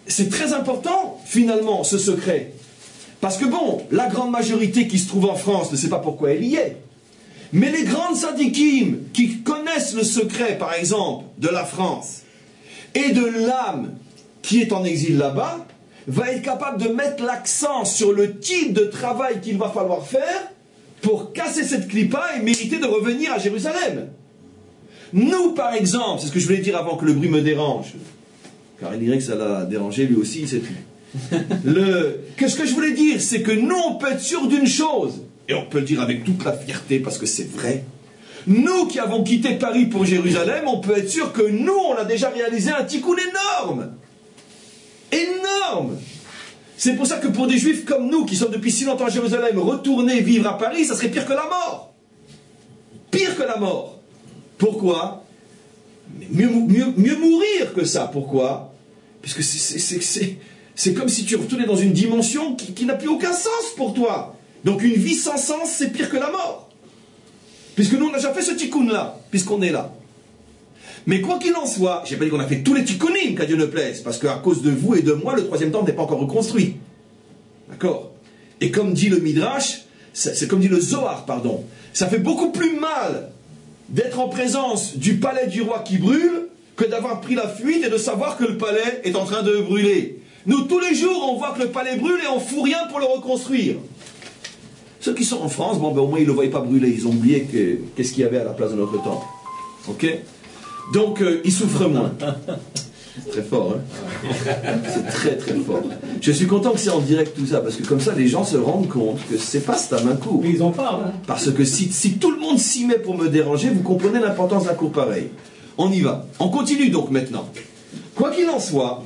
c'est très important, finalement, ce secret. Parce que bon, la grande majorité qui se trouve en France ne sait pas pourquoi elle y est. Mais les grandes sadikim qui connaissent le secret, par exemple, de la France et de l'âme qui est en exil là-bas, va être capable de mettre l'accent sur le type de travail qu'il va falloir faire pour casser cette clipa et mériter de revenir à Jérusalem. Nous, par exemple, c'est ce que je voulais dire avant que le bruit me dérange, car il dirait que ça l'a dérangé lui aussi, c'est tout. Le... Qu'est-ce que je voulais dire, c'est que nous, on peut être sûr d'une chose, et on peut le dire avec toute la fierté parce que c'est vrai. Nous qui avons quitté Paris pour Jérusalem, on peut être sûr que nous, on a déjà réalisé un tikkun énorme. Énorme. C'est pour ça que pour des juifs comme nous, qui sommes depuis si longtemps à Jérusalem, retourner vivre à Paris, ça serait pire que la mort. Pire que la mort. Pourquoi? mieux, mieux, mieux mourir que ça. Pourquoi? Puisque c'est comme si tu retournais dans une dimension qui, qui n'a plus aucun sens pour toi. Donc une vie sans sens, c'est pire que la mort. Puisque nous, on a déjà fait ce tikkun-là, puisqu'on est là. Mais quoi qu'il en soit, j'ai pas dit qu'on a fait tous les tikkunim, qu'à Dieu ne plaise, parce qu'à cause de vous et de moi, le troisième temple n'est pas encore reconstruit. D'accord? Et comme dit le Midrash, c'est comme dit le Zohar, pardon, ça fait beaucoup plus mal d'être en présence du palais du roi qui brûle que d'avoir pris la fuite et de savoir que le palais est en train de brûler. Nous, tous les jours, on voit que le palais brûle et on ne fout rien pour le reconstruire. Ceux qui sont en France, bon, ben, au moins, ils ne le voyaient pas brûler. Ils ont oublié qu'est-ce que qu'il y avait à la place de notre temple. Ok? Donc, euh, ils souffrent moins. C'est très fort, hein? C'est très, très fort. Je suis content que c'est en direct tout ça, parce que comme ça, les gens se rendent compte que c'est pas c'est un coup. Mais ils en parlent. Hein. Parce que si, si tout le monde s'y met pour me déranger, vous comprenez l'importance d'un cours pareil. On y va. On continue donc maintenant. Quoi qu'il en soit,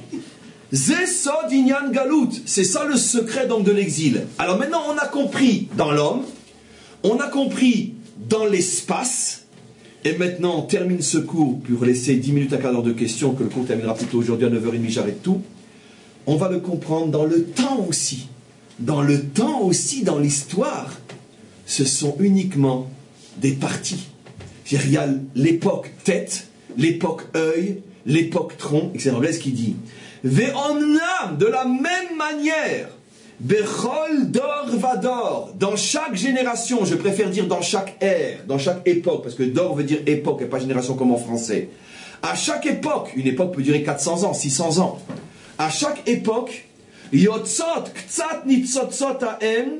Zesod Inyan Galut, c'est ça le secret donc de l'exil. Alors maintenant, on a compris dans l'homme, on a compris dans l'espace. Et maintenant, on termine ce cours pour laisser dix minutes à quart d'heure de questions, que le cours terminera plutôt aujourd'hui à neuf heures trente, j'arrête tout. On va le comprendre dans le temps aussi. Dans le temps aussi, dans l'histoire, ce sont uniquement des parties. Il y a l'époque tête, l'époque œil, l'époque tronc, et c'est en anglais ce qu'il dit. Ve'onnam, de la même manière, Bechol dor vador, dans chaque génération, je préfère dire dans chaque ère, dans chaque époque, parce que dor veut dire époque et pas génération comme en français. À chaque époque, une époque peut durer quatre cents ans, six cents ans. À chaque époque, yotzot ktsat nitzotzot haen,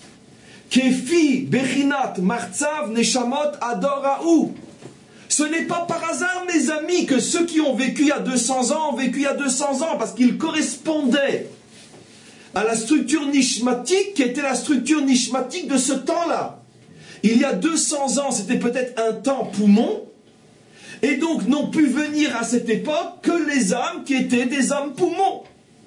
kefi bechinat martzav neshamot adoraou. Ce n'est pas par hasard, mes amis, que ceux qui ont vécu il y a deux cents ans ont vécu il y a deux cents ans, parce qu'ils correspondaient à la structure nishmatique qui était la structure nishmatique de ce temps-là. Il y a deux cents ans, c'était peut-être un temps poumon, et donc n'ont pu venir à cette époque que les âmes qui étaient des âmes poumons.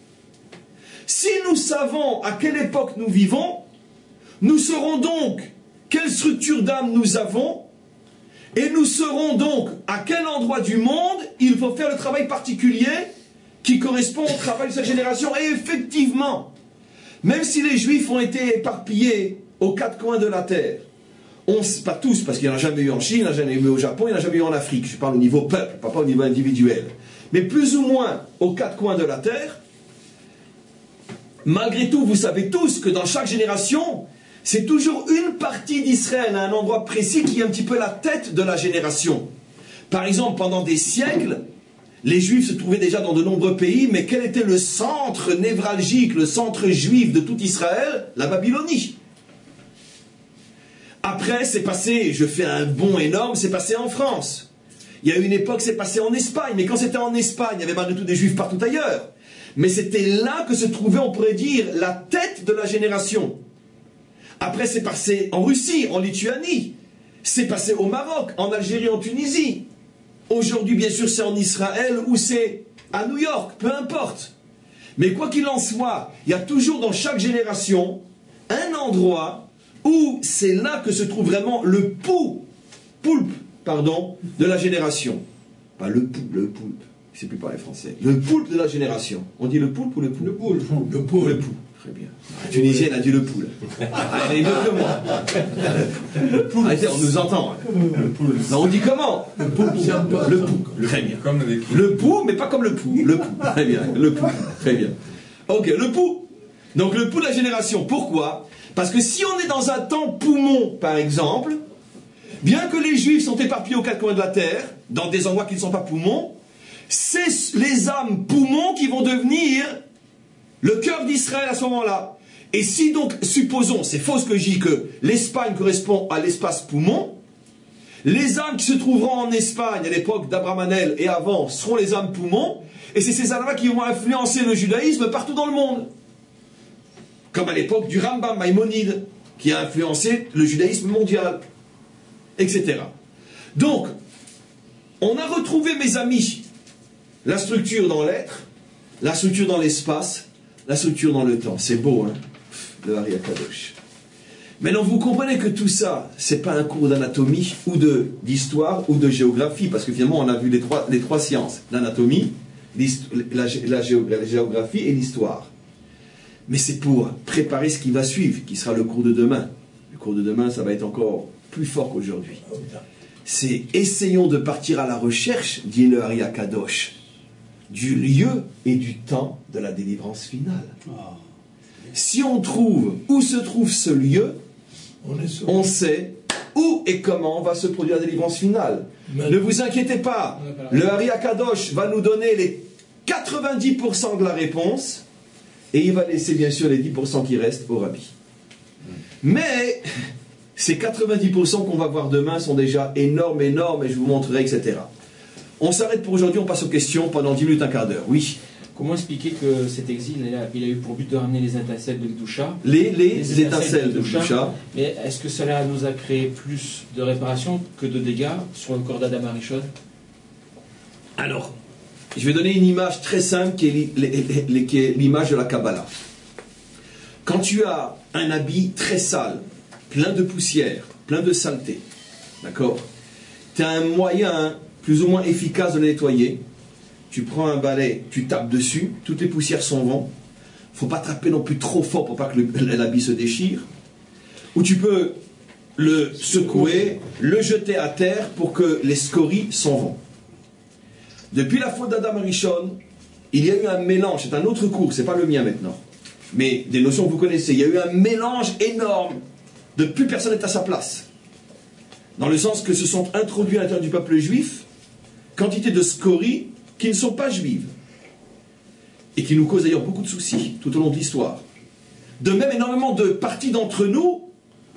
Si nous savons à quelle époque nous vivons, nous saurons donc quelle structure d'âme nous avons, et nous saurons donc à quel endroit du monde il faut faire le travail particulier qui correspond au travail de cette génération. Et effectivement, même si les Juifs ont été éparpillés aux quatre coins de la terre, on, pas tous, parce qu'il n'y en a jamais eu en Chine, il n'y en a jamais eu au Japon, il n'y en a jamais eu en Afrique, je parle au niveau peuple, pas au niveau individuel, mais plus ou moins aux quatre coins de la terre, malgré tout, vous savez tous que dans chaque génération, c'est toujours une partie d'Israël à un endroit précis qui est un petit peu la tête de la génération. Par exemple, pendant des siècles, les Juifs se trouvaient déjà dans de nombreux pays, mais quel était le centre névralgique, le centre juif de tout Israël? La Babylonie. Après, c'est passé, je fais un bond énorme, c'est passé en France. Il y a une époque, c'est passé en Espagne, mais quand c'était en Espagne, il y avait malgré tout des Juifs partout ailleurs. Mais c'était là que se trouvait, on pourrait dire, la tête de la génération. Après, c'est passé en Russie, en Lituanie. C'est passé au Maroc, en Algérie, en Tunisie. Aujourd'hui, bien sûr, c'est en Israël ou c'est à New York, peu importe. Mais quoi qu'il en soit, il y a toujours dans chaque génération un endroit où c'est là que se trouve vraiment le pou, poulpe, pardon, de la génération. Pas le pou, le poulpe. Je ne sais plus parler français. Le poulpe de la génération. On dit le poulpe ou le pou? Le poulpe. Le poulpe. Le poulpe. Très bien. La Tunisienne a dit le poule. Ah, elle est mieux que moi. Le poule. Arrêtez, on nous entend. Le poule. Non, on dit comment? Le poule. Le poule. Très bien. Comme le pou, mais pas comme le pou. Le pou. Très bien. Le pou. Très bien. Ok, le pou. Donc le pou de la génération. Pourquoi? Parce que si on est dans un temps poumon, par exemple, bien que les Juifs sont éparpillés aux quatre coins de la terre, dans des endroits qui ne sont pas poumons, c'est les âmes poumons qui vont devenir le cœur d'Israël à ce moment-là. Et si donc, supposons, c'est faux ce que je dis, que l'Espagne correspond à l'espace poumon, les âmes qui se trouveront en Espagne à l'époque d'Abravanel et avant seront les âmes poumons, et c'est ces âmes-là qui vont influencer le judaïsme partout dans le monde. Comme à l'époque du Rambam Maïmonide, qui a influencé le judaïsme mondial, et cetera. Donc, on a retrouvé, mes amis, la structure dans l'être, la structure dans l'espace, la structure dans le temps. C'est beau, hein, le Ari Akadosh. Maintenant, vous comprenez que tout ça, c'est pas un cours d'anatomie, ou d'histoire, ou de géographie, parce que finalement, on a vu les trois, les trois sciences, l'anatomie, la, la, la géographie et l'histoire. Mais c'est pour préparer ce qui va suivre, qui sera le cours de demain. Le cours de demain, ça va être encore plus fort qu'aujourd'hui. C'est essayons de partir à la recherche, dit le Ari Akadosh, du lieu et du temps de la délivrance finale. Si on trouve où se trouve ce lieu, on, est on sait où et comment va se produire la délivrance finale. Mais ne vous inquiétez pas, le Ari Akadosh va nous donner les quatre-vingt-dix pour cent de la réponse et il va laisser bien sûr les dix pour cent qui restent au Rabbi. Mais ces quatre-vingt-dix pour cent qu'on va voir demain sont déjà énormes, énormes, et je vous montrerai, et cetera. On s'arrête pour aujourd'hui, on passe aux questions pendant dix minutes, un quart d'heure. Oui. Comment expliquer que cet exil, il a, il a eu pour but de ramener les étincelles de Gdoucha? Les, les, les étincelles de Gdoucha. Mais est-ce que cela nous a créé plus de réparation que de dégâts sur le corps d'Adam Arishon? Alors, je vais donner une image très simple qui est l'image de la Kabbalah. Quand tu as un habit très sale, plein de poussière, plein de saleté, d'accord? Tu as un moyen plus ou moins efficace de le nettoyer. Tu prends un balai, tu tapes dessus, toutes les poussières s'en vont. Il ne faut pas taper non plus trop fort pour pas que l'habit se déchire. Ou tu peux le secouer, le jeter à terre pour que les scories s'en vont. Depuis la faute d'Adam Arishon, il y a eu un mélange, c'est un autre cours, c'est pas le mien maintenant. Mais des notions que vous connaissez, il y a eu un mélange énorme de plus personne n'est à sa place. Dans le sens que se sont introduits à l'intérieur du peuple juif quantité de scories qui ne sont pas juives et qui nous causent d'ailleurs beaucoup de soucis tout au long de l'histoire. De même, énormément de partis d'entre nous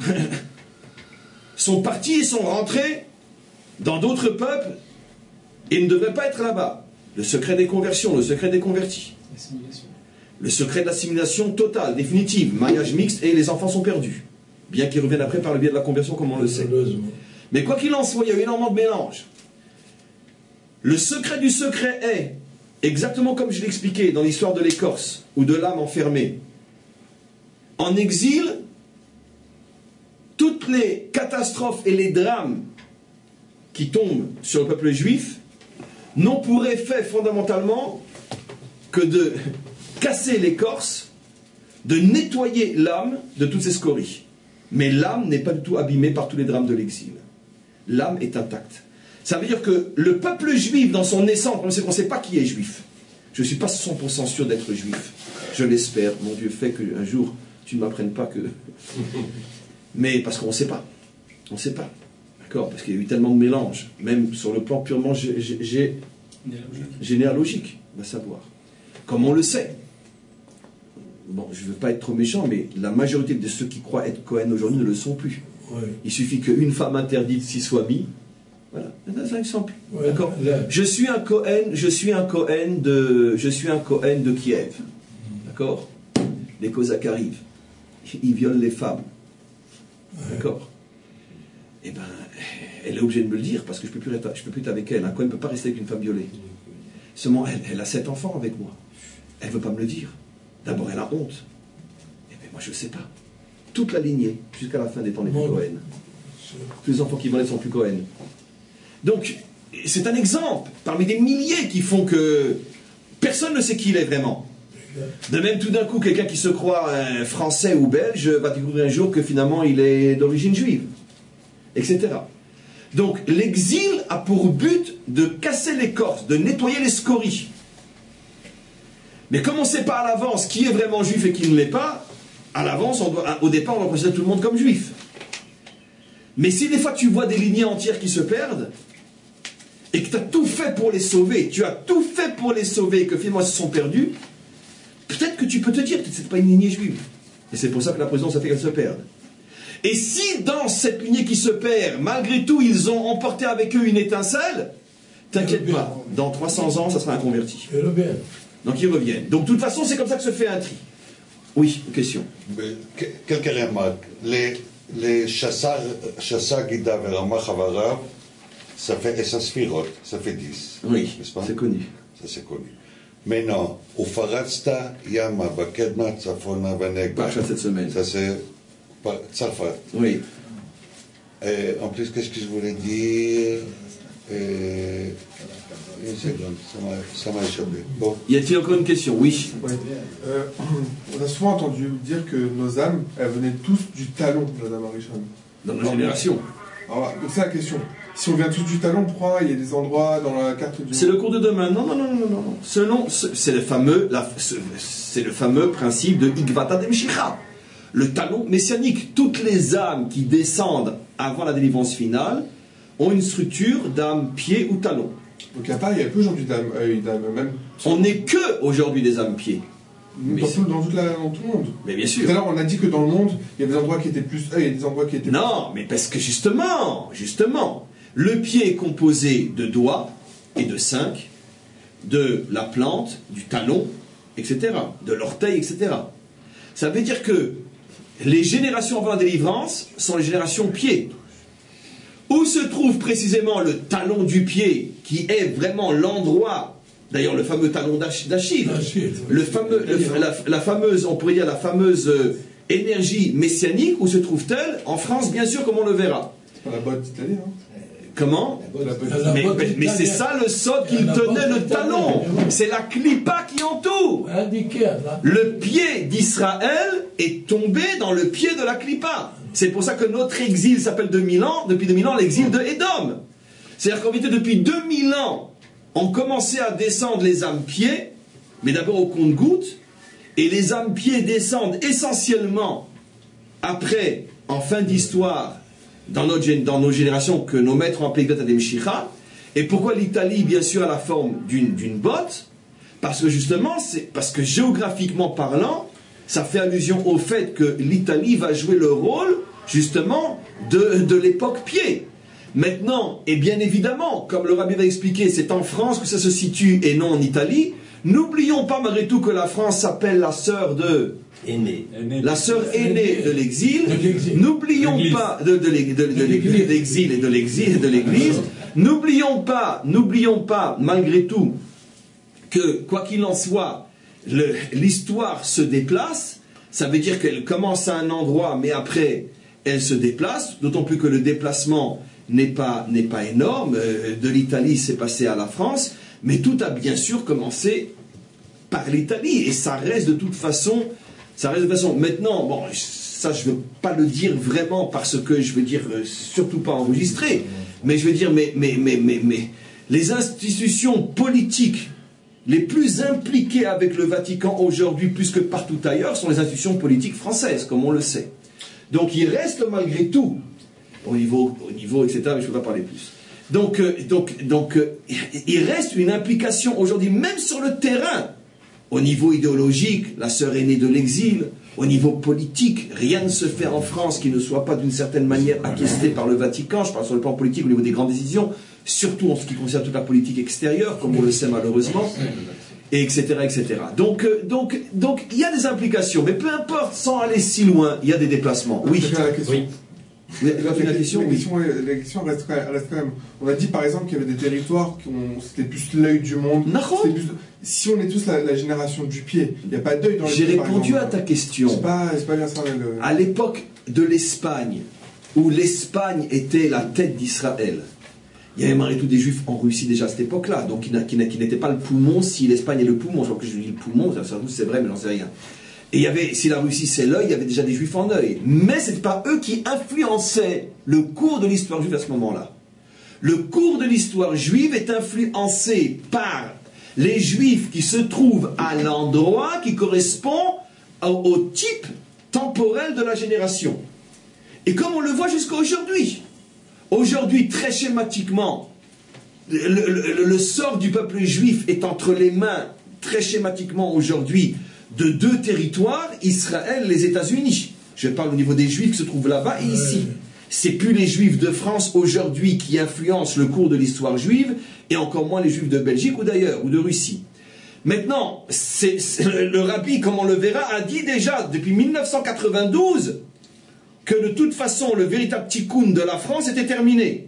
sont partis et sont rentrés dans d'autres peuples et ne devraient pas être là-bas. Le secret des conversions, le secret des convertis. Le secret de l'assimilation totale, définitive, mariage mixte et les enfants sont perdus. Bien qu'ils reviennent après par le biais de la conversion comme on le sait. Mais quoi qu'il en soit, il y a eu énormément de mélange. Le secret du secret est, exactement comme je l'expliquais dans l'histoire de l'écorce ou de l'âme enfermée, en exil, toutes les catastrophes et les drames qui tombent sur le peuple juif n'ont pour effet fondamentalement que de casser l'écorce, de nettoyer l'âme de toutes ces scories. Mais l'âme n'est pas du tout abîmée par tous les drames de l'exil. L'âme est intacte. Ça veut dire que le peuple juif, dans son naissance, on ne sait pas qui est juif. Je ne suis pas cent pour cent sûr d'être juif. Je l'espère. Mon Dieu fait qu'un jour, tu ne m'apprennes pas que... Mais parce qu'on ne sait pas. On ne sait pas. D'accord? Parce qu'il y a eu tellement de mélanges, même sur le plan purement gé gé généalogique, on va savoir. Comme on le sait. Bon, je ne veux pas être trop méchant, mais la majorité de ceux qui croient être Cohen aujourd'hui ne le sont plus. Ouais. Il suffit qu'une femme interdite s'y soit mise. Voilà, c'est un exemple. Ouais, d'accord. Je suis un Cohen, je suis un Cohen de, je suis un Cohen de Kiev. D'accord. Les Cosaques arrivent, ils violent les femmes. Ouais. D'accord. Eh ben, elle est obligée de me le dire parce que je peux plus être, je peux plus être avec elle. Un Cohen ne peut pas rester avec une femme violée. Seulement, elle, elle a sept enfants avec moi. Elle ne veut pas me le dire. D'abord, elle a honte. Eh bien, moi, je ne sais pas. Toute la lignée, jusqu'à la fin des temps, n'est plus Cohen. Tous les enfants qui vont naître sont plus Cohen. Donc, c'est un exemple, parmi des milliers qui font que personne ne sait qui il est vraiment. De même, tout d'un coup, quelqu'un qui se croit euh, français ou belge va découvrir un jour que finalement il est d'origine juive, et cetera. Donc l'exil a pour but de casser l'écorce, de nettoyer les scories. Mais comme on ne sait pas à l'avance qui est vraiment juif et qui ne l'est pas, à l'avance, on doit, au départ, on doit considérer tout le monde comme juif. Mais si des fois tu vois des lignées entières qui se perdent, et que tu as tout fait pour les sauver, tu as tout fait pour les sauver, et que finalement ils se sont perdus, peut-être que tu peux te dire que ce n'est pas une lignée juive. Et c'est pour ça que la prison, ça fait qu'elle se perde. Et si dans cette lignée qui se perd, malgré tout, ils ont emporté avec eux une étincelle, t'inquiète pas, dans trois cents ans, ça sera un converti. Ils reviennent. Donc ils reviennent. Donc de toute façon, c'est comme ça que se fait un tri. Oui, question. Quelques remarques. Les, les chasseurs, chasseurs Guida Veramach Havarav, ça fait Essa Sfirot, ça fait dix. Oui, c'est connu. Ça c'est connu. Maintenant, au Farazta, Yama, Bakedma, Tzafona, Vanek. Parachat cette semaine. Ça c'est Tzafat. Oui. Et en plus, qu'est-ce que je voulais dire? Et... Une seconde, ça m'a échappé. Bon. Y a-t-il encore une question? Oui. Ouais. Euh, on a souvent entendu dire que nos âmes, elles venaient tous du talon de la Dame Arishon. Dans nos générations. Alors, donc c'est la question. Si on vient tous du talon, pourquoi il y a des endroits dans la carte du... C'est le cours de demain. Non, non, non, non, non. non. Selon, c'est le fameux, la, c'est le fameux principe de Ikvata Demshicha. Le talon messianique. Toutes les âmes qui descendent avant la délivrance finale ont une structure d'âme, pied ou talon. Donc à part, il y a peu aujourd'hui d'âmes, euh, même. On n'est que aujourd'hui des âmes pieds. Dans tout, dans, toute la, dans tout le monde. Mais bien sûr. Tout à l'heure, on a dit que dans le monde, il y a des endroits qui étaient plus œil, il y a des endroits qui étaient plus... Non, mais parce que justement, justement, le pied est composé de doigts et de cinq, de la plante, du talon, et cetera, de l'orteil, et cetera. Ça veut dire que les générations avant la délivrance sont les générations pieds. Où se trouve précisément le talon du pied, qui est vraiment l'endroit, d'ailleurs le fameux talon d'Achille, le fameux, le, la, la fameuse, on pourrait dire la fameuse euh, énergie messianique, où se trouve-t-elle? En France, bien sûr, comme on le verra. C'est pas la botte d'Italie, hein? Comment? La botte La Mais, botte mais, mais c'est ça le sod qui La tenait botte le talon. C'est la clipa qui entoure. Indiqué, là. Le pied d'Israël est tombé dans le pied de la clipa. C'est pour ça que notre exil s'appelle deux mille ans, depuis deux mille ans, l'exil de Édom. C'est-à-dire qu'en vérité, depuis deux mille ans, on commençait à descendre les âmes pieds, mais d'abord au compte-gouttes, et les âmes pieds descendent essentiellement après, en fin d'histoire, dans, notre, dans nos générations, que nos maîtres ont appelé Gdat Ademshicha. Et pourquoi l'Italie, bien sûr, a la forme d'une botte? Parce que justement, c'est parce que géographiquement parlant, ça fait allusion au fait que l'Italie va jouer le rôle, justement, de, de l'époque pied. Maintenant, et bien évidemment, comme le Rabbi va expliquer, c'est en France que ça se situe et non en Italie. N'oublions pas malgré tout que la France s'appelle la sœur de... Aînée. La sœur aînée de l'exil. N'oublions pas de, de, de, de, de l'exil et de l'exil et de l'Église. N'oublions pas, n'oublions pas, malgré tout, que quoi qu'il en soit, l'histoire se déplace. Ça veut dire qu'elle commence à un endroit, mais après, elle se déplace. D'autant plus que le déplacement n'est pas, n'est pas énorme. De l'Italie, c'est passé à la France. Mais tout a bien sûr commencé par l'Italie. Et ça reste de toute façon... Ça reste de toute façon. Maintenant, bon, ça je ne veux pas le dire vraiment parce que je veux dire, euh, surtout pas enregistré. Mais je veux dire, mais, mais, mais, mais, mais les institutions politiques les plus impliquées avec le Vatican aujourd'hui, plus que partout ailleurs, sont les institutions politiques françaises, comme on le sait. Donc il reste malgré tout, au niveau, au niveau et cetera, mais je ne peux pas parler plus. Donc, euh, donc, donc euh, il reste une implication aujourd'hui, même sur le terrain, au niveau idéologique, la sœur aînée de l'exil, au niveau politique, rien ne se fait en France qui ne soit pas d'une certaine manière acquiescé par le Vatican. Je parle sur le plan politique au niveau des grandes décisions, surtout en ce qui concerne toute la politique extérieure, comme on le sait malheureusement, et etc. et cetera. Donc, euh, donc, donc, il y a des implications, mais peu importe, sans aller si loin, il y a des déplacements. Oui. La question. Oui. La, la, la, question, la, question, la question reste quand, même, reste quand même. On a dit par exemple qu'il y avait des territoires qui ont, c'était plus l'œil du monde. Plus, si on est tous la, la génération du pied, il n'y a pas d'œil dans les J'ai répondu à ta question. C'est pas, c'est pas bien ça. Le... À l'époque de l'Espagne, où l'Espagne était la tête d'Israël, Il y avait malgré tout des juifs en Russie déjà à cette époque-là, donc qui, qui, qui n'étaient pas le poumon. Si l'Espagne est le poumon, je crois que je dis le poumon, ça, ça c'est vrai, mais j'en sais rien. Et il y avait, si la Russie c'est l'œil, il y avait déjà des juifs en œil. Mais ce n'était pas eux qui influençaient le cours de l'histoire juive à ce moment-là. Le cours de l'histoire juive est influencé par les juifs qui se trouvent à l'endroit qui correspond au, au type temporel de la génération. Et comme on le voit jusqu'à aujourd'hui. Aujourd'hui, très schématiquement, le, le, le sort du peuple juif est entre les mains, très schématiquement aujourd'hui, de deux territoires, Israël et les États-Unis. Je parle au niveau des juifs qui se trouvent là-bas et ici. C'est plus les juifs de France aujourd'hui qui influencent le cours de l'histoire juive, et encore moins les juifs de Belgique ou d'ailleurs, ou de Russie. Maintenant, c'est, c'est, le rabbi, comme on le verra, a dit déjà depuis mille neuf cent quatre-vingt-douze que de toute façon le véritable tikkun de la France était terminé.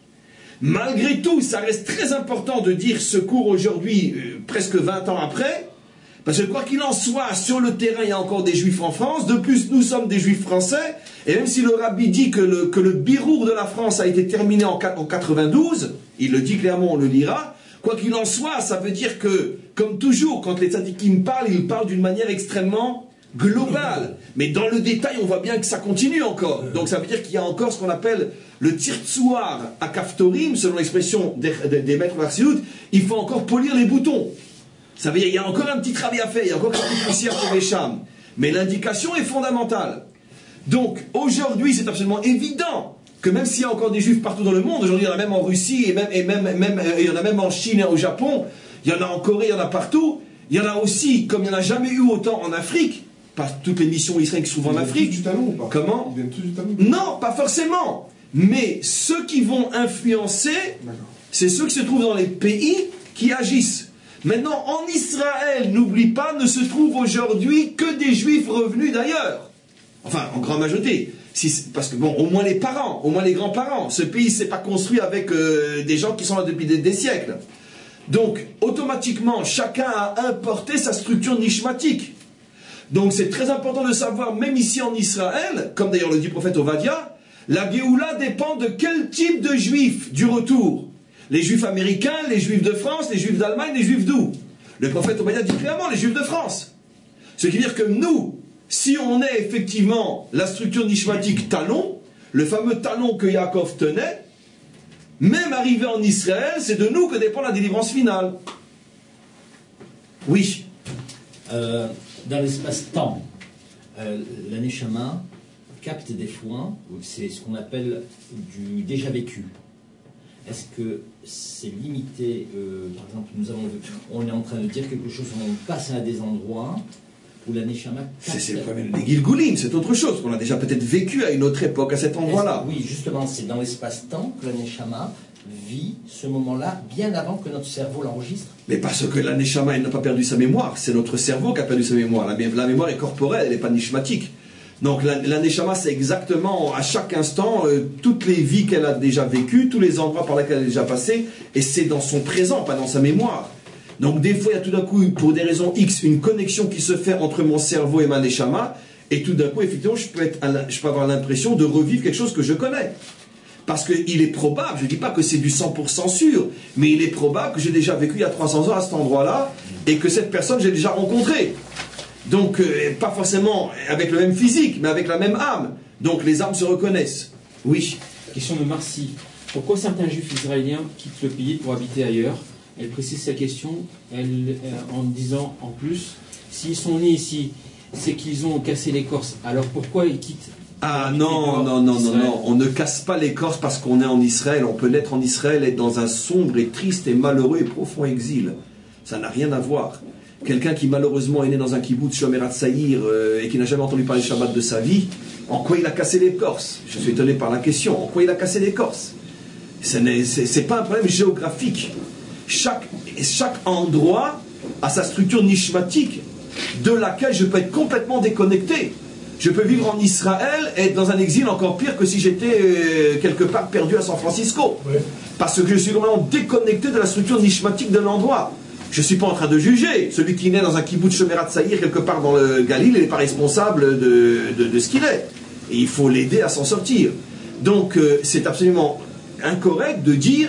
Malgré tout, ça reste très important de dire ce cours aujourd'hui, euh, presque vingt ans après, parce que quoi qu'il en soit, sur le terrain, il y a encore des juifs en France. De plus, nous sommes des juifs français. Et même si le rabbi dit que le, que le birour de la France a été terminé en, en quatre-vingt-douze, il le dit clairement, on le lira. Quoi qu'il en soit, ça veut dire que, comme toujours, quand les tzadikim parlent, ils parlent d'une manière extrêmement globale. Mais dans le détail, on voit bien que ça continue encore. Donc ça veut dire qu'il y a encore ce qu'on appelle le tirtsuar à kaftorim, selon l'expression des, des, des maîtres marsiout. Il faut encore polir les boutons. Ça veut dire qu'il y a encore un petit travail à faire, il y a encore un petit poussière pour les chams. Mais l'indication est fondamentale. Donc, aujourd'hui, c'est absolument évident que même s'il y a encore des juifs partout dans le monde, aujourd'hui, il y en a même en Russie, et même, et même, même, il y en a même en Chine et au Japon, il y en a en Corée, il y en a partout. Il y en a aussi, comme il n'y en a jamais eu autant en Afrique, pas toutes les missions israéliennes qui se trouvent en Afrique. Ils viennent tous du talon ou pas? Comment? Ils viennent tous du talon? Non, pas forcément. Mais ceux qui vont influencer, c'est ceux qui se trouvent dans les pays qui agissent. Maintenant, en Israël, n'oublie pas, ne se trouvent aujourd'hui que des juifs revenus d'ailleurs. Enfin, en grande majorité. Si, parce que, bon, au moins les parents, au moins les grands-parents. Ce pays ne s'est pas construit avec euh, des gens qui sont là depuis des, des siècles. Donc, automatiquement, chacun a importé sa structure nishmatique. Donc, c'est très important de savoir, même ici en Israël, comme d'ailleurs le dit le prophète Ovadia, la Géoula dépend de quel type de juifs du retour. Les juifs américains, les juifs de France, les juifs d'Allemagne, les juifs d'où? Le prophète Ovadia dit clairement les juifs de France. Ce qui veut dire que nous, si on est effectivement la structure nishmatique talon, le fameux talon que Yaakov tenait, même arrivé en Israël, c'est de nous que dépend la délivrance finale. Oui. Euh, dans l'espace-temps, euh, la Neshama capte des fois, c'est ce qu'on appelle du déjà vécu. Est-ce que c'est limité, euh, par exemple, nous avons, on est en train de dire quelque chose, on passe à des endroits où la Neshama... C'est le problème des Gilgulim, c'est autre chose, qu'on a déjà peut-être vécu à une autre époque, à cet endroit-là. Oui, justement, c'est dans l'espace-temps que la Neshama vit ce moment-là, bien avant que notre cerveau l'enregistre. Mais parce que la Neshama, elle n'a pas perdu sa mémoire, c'est notre cerveau qui a perdu sa mémoire. La, la mémoire est corporelle, elle n'est pas nishmatique. Donc la, la Neshama, c'est exactement à chaque instant euh, toutes les vies qu'elle a déjà vécues, tous les endroits par lesquels elle est déjà passée, et c'est dans son présent, pas dans sa mémoire. Donc des fois, il y a tout d'un coup, pour des raisons X, une connexion qui se fait entre mon cerveau et ma Neshama, et tout d'un coup, effectivement, je peux, être, je peux avoir l'impression de revivre quelque chose que je connais. Parce qu'il est probable, je ne dis pas que c'est du cent pour cent sûr, mais il est probable que j'ai déjà vécu il y a trois cents ans à cet endroit-là, et que cette personne, j'ai déjà rencontrée. Donc, euh, pas forcément avec le même physique, mais avec la même âme. Donc, les âmes se reconnaissent. Oui. Question de Marcy. Pourquoi certains juifs israéliens quittent le pays pour habiter ailleurs? Elle précise sa question elle, euh, en disant en plus, s'ils sont nés ici, c'est qu'ils ont cassé l'écorce. Alors pourquoi ils quittent? Ah non, non, non, non, non. On ne casse pas l'écorce parce qu'on est en Israël. On peut l'être en Israël, être dans un sombre et triste et malheureux et profond exil. Ça n'a rien à voir. Quelqu'un qui malheureusement est né dans un kibbutz Shomer Hatzaïr euh, et qui n'a jamais entendu parler de Shabbat de sa vie, en quoi il a cassé l'écorce? Je suis étonné par la question. En quoi il a cassé l'écorce? Ce n'est pas un problème géographique. Chaque, chaque endroit a sa structure nishmatique de laquelle je peux être complètement déconnecté. Je peux vivre en Israël et être dans un exil encore pire que si j'étais euh, quelque part perdu à San Francisco. Ouais. Parce que je suis complètement déconnecté de la structure nishmatique de l'endroit. Je ne suis pas en train de juger. Celui qui naît dans un kibbutz Shomer Hatzaïr quelque part dans le Galil, il n'est pas responsable de, de, de ce qu'il est. Et il faut l'aider à s'en sortir. Donc euh, c'est absolument incorrect de dire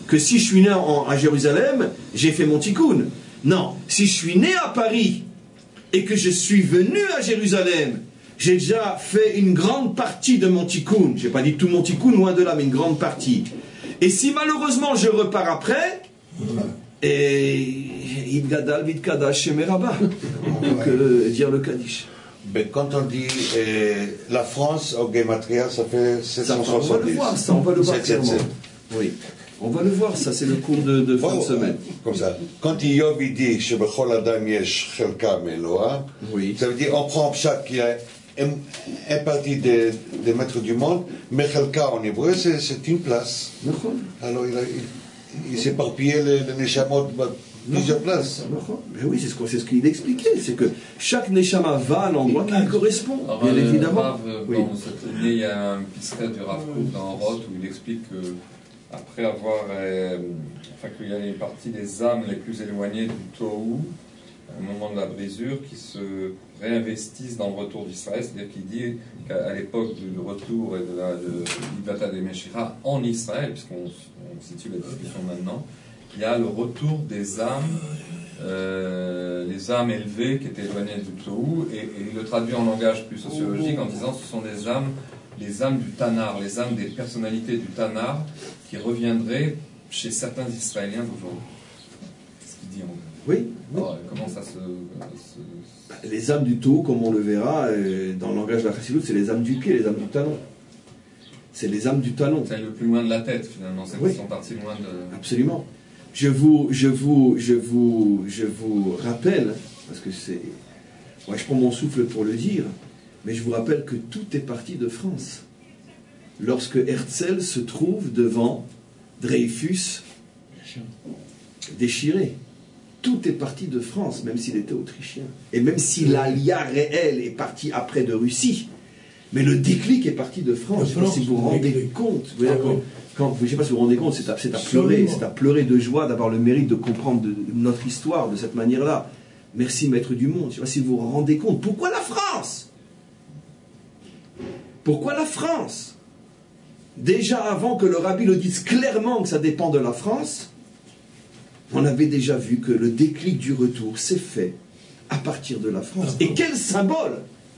que si je suis né en, à Jérusalem, j'ai fait mon tikkun. Non, si je suis né à Paris et que je suis venu à Jérusalem, j'ai déjà fait une grande partie de mon tikkun. Je n'ai pas dit tout mon tikkun, loin de là, mais une grande partie. Et si malheureusement je repars après, et Idgadal Vidkadash Shemeraba, donc euh, dire le Kaddish. Mais quand on dit euh, la France au Gematria, ça fait sept cent soixante-dix. On va le voir, ça, on va le voir sept cent soixante-dix. Oui, on va le voir, ça c'est le cours de, de fin oh, de semaine. Comme ça. Quand Iov il dit Shebechol Adam Yesh Chelka Meloa, oui. Ça veut dire on prend Pshat qui est un, un parti des, des maîtres du monde, mais Chelka en hébreu c'est une place. Alors il, a, il, il s'est éparpillé les, les Neshamot plusieurs places. Mais oui, c'est ce, c'est ce qu'il expliquait, c'est que chaque Neshama va à l'endroit qui lui correspond. Alors, bien euh, évidemment. Rav, oui. Dans cette année, il y a un pisca du Rav Kook dans Roth où il explique que après avoir, euh, enfin qu'il y a les parties des âmes les plus éloignées du Tohu, au moment de la brisure, qui se réinvestissent dans le retour d'Israël, c'est-à-dire qu'il dit qu'à l'époque du retour et de la de l'Ibata des Meshira en Israël, puisqu'on on situe la discussion maintenant, il y a le retour des âmes, euh, les âmes élevées qui étaient éloignées du Tohu, et, et il le traduit en langage plus sociologique en disant ce sont des âmes, les âmes du Tanar, les âmes des personnalités du Tanar qui reviendraient chez certains Israéliens d'aujourd'hui. C'est ce qu'il dit en Oui. Alors, comment ça se, se... Les âmes du Tohu, comme on le verra, euh, dans le langage de la Chassidut, c'est les âmes du pied, les âmes du talon. C'est les âmes du talon. C'est le plus loin de la tête, finalement, c'est oui. Qui sont partis loin de... Absolument. Je vous, je vous, je vous, je vous rappelle, parce que c'est... Moi, je prends mon souffle pour le dire, mais je vous rappelle que tout est parti de France. Lorsque Herzl se trouve devant Dreyfus déchiré. Tout est parti de France, même s'il était autrichien. Et même si l'Alia réelle est partie après de Russie. Mais le déclic est parti de France. Je ne sais pas si vous vous rendez compte. Vous voyez, quand, quand, je ne sais pas si vous vous rendez compte, c'est à, c'est à pleurer. C'est à pleurer de joie d'avoir le mérite de comprendre de, de notre histoire de cette manière-là. Merci, maître du monde. Je ne sais pas si vous vous rendez compte. Pourquoi la France? Pourquoi la France? Déjà avant que le rabbi le dise clairement que ça dépend de la France, on avait déjà vu que le déclic du retour s'est fait à partir de la France. Et quel symbole!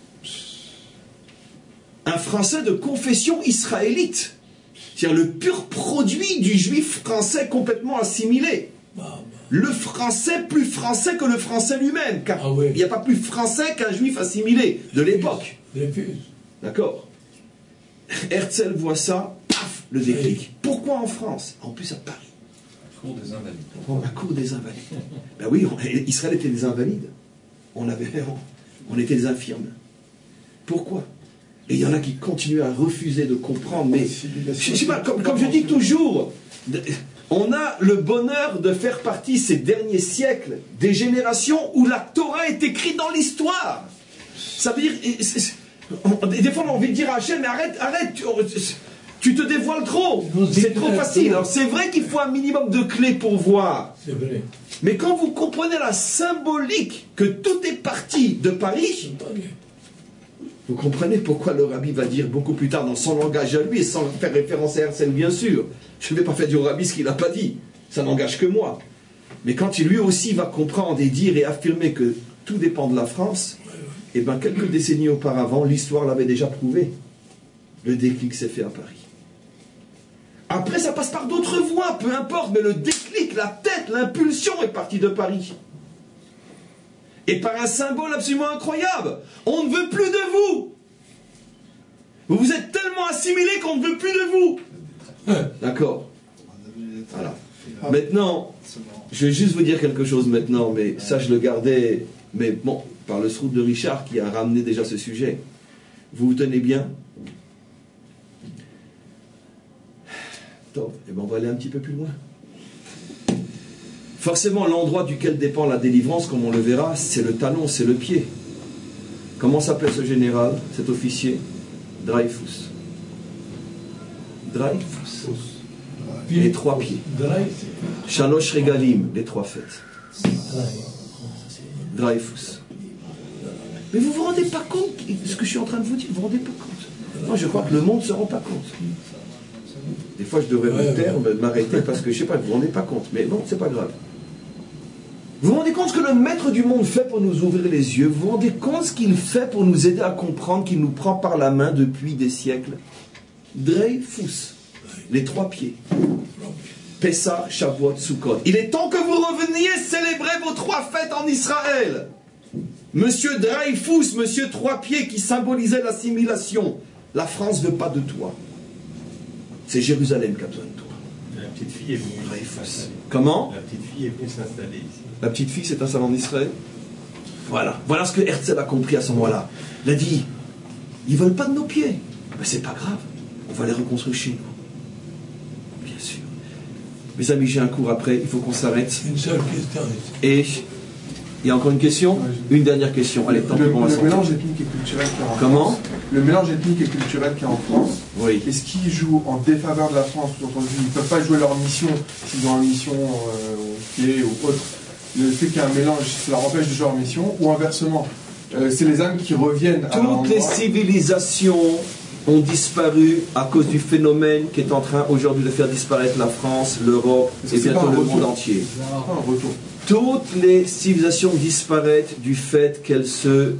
Un Français de confession israélite, c'est-à-dire le pur produit du juif français complètement assimilé. Le français plus français que le français lui-même, car ah oui. Il n'y a pas plus français qu'un juif assimilé de l'époque. D'accord? Herzl voit ça, paf, le déclic. Oui. Pourquoi en France? En plus à Paris. La cour des invalides. Oh, la cour des invalides. Ben oui, on, Israël était des invalides. On, avait, on, on était des infirmes. Pourquoi? Et il y en a qui continuent à refuser de comprendre. Mais je, je sais pas, comme, comme je dis toujours, on a le bonheur de faire partie ces derniers siècles des générations où la Torah est écrite dans l'histoire. Ça veut dire... C'est, c'est, On, des fois, on a envie de dire à Hachem, mais arrête, arrête, tu, tu te dévoiles trop. C'est trop facile. Alors, c'est vrai qu'il faut un minimum de clés pour voir. C'est vrai. Mais quand vous comprenez la symbolique que tout est parti de Paris, vous comprenez pourquoi le rabbi va dire beaucoup plus tard dans son langage à lui, et sans faire référence à Herzl, bien sûr. Je ne vais pas faire dire au rabbi ce qu'il n'a pas dit. Ça n'engage que moi. Mais quand il lui aussi va comprendre et dire et affirmer que tout dépend de la France, et bien, quelques décennies auparavant, l'histoire l'avait déjà prouvé. Le déclic s'est fait à Paris. Après, ça passe par d'autres voies, peu importe, mais le déclic, la tête, l'impulsion est partie de Paris. Et par un symbole absolument incroyable. On ne veut plus de vous. Vous vous êtes tellement assimilés qu'on ne veut plus de vous. D'accord. Voilà. Maintenant, je vais juste vous dire quelque chose maintenant, mais ça, je le gardais... Mais bon, par le srout de Richard qui a ramené déjà ce sujet. Vous vous tenez bien? Top. Eh bien, on va aller un petit peu plus loin. Forcément, l'endroit duquel dépend la délivrance, comme on le verra, c'est le talon, c'est le pied. Comment s'appelle ce général, cet officier? Dreyfus. Dreyfus. Les trois pieds. Shalosh Regalim, les trois fêtes. Dreyfus. Mais vous vous rendez pas compte de ce que je suis en train de vous dire? Vous vous rendez pas compte? Moi, je crois que le monde ne se rend pas compte. Des fois, je devrais me taire, m'arrêter, parce que je sais pas, vous vous rendez pas compte. Mais bon, c'est pas grave. Vous vous rendez compte ce que le maître du monde fait pour nous ouvrir les yeux? Vous vous rendez compte ce qu'il fait pour nous aider à comprendre qu'il nous prend par la main depuis des siècles? Dreyfus, les trois pieds. Pessah, Shavuot, Sukkot. Il est temps que vous reveniez célébrer vos trois fêtes en Israël. Monsieur Dreyfus, monsieur trois pieds qui symbolisait l'assimilation. La France ne veut pas de toi. C'est Jérusalem qui a besoin de toi. La petite fille est venue Dreyfus. Comment? La petite fille est venue s'installer ici. La petite fille s'est installée en Israël. Voilà. Voilà ce que Herzl a compris à ce moment-là. Il a dit, ils ne veulent pas de nos pieds. Mais c'est pas grave. On va les reconstruire chez nous. Bien sûr. Mes amis, j'ai un cours après. Il faut qu'on s'arrête. Une seule question. Et il y a encore une question? Une dernière question. Allez, tant pis, Le, on va le sortir. mélange ethnique et culturel qu'il y a en Comment? France. Le mélange ethnique et culturel qu'il y a en France. Oui. Est-ce qu'ils jouent en défaveur de la France? Entendu, ils ne peuvent pas jouer leur mission s'ils ont une mission euh, qui est ou autre. Le fait qu'il y a un mélange, ça leur empêche de jouer leur mission, ou inversement, euh, c'est les âmes qui reviennent à leur Toutes les endroit. civilisations ont disparu à cause du phénomène qui est en train aujourd'hui de faire disparaître la France, l'Europe Est-ce et que c'est bientôt pas un le retour? monde entier. Ah, un retour. Toutes les civilisations disparaissent du fait qu'elles se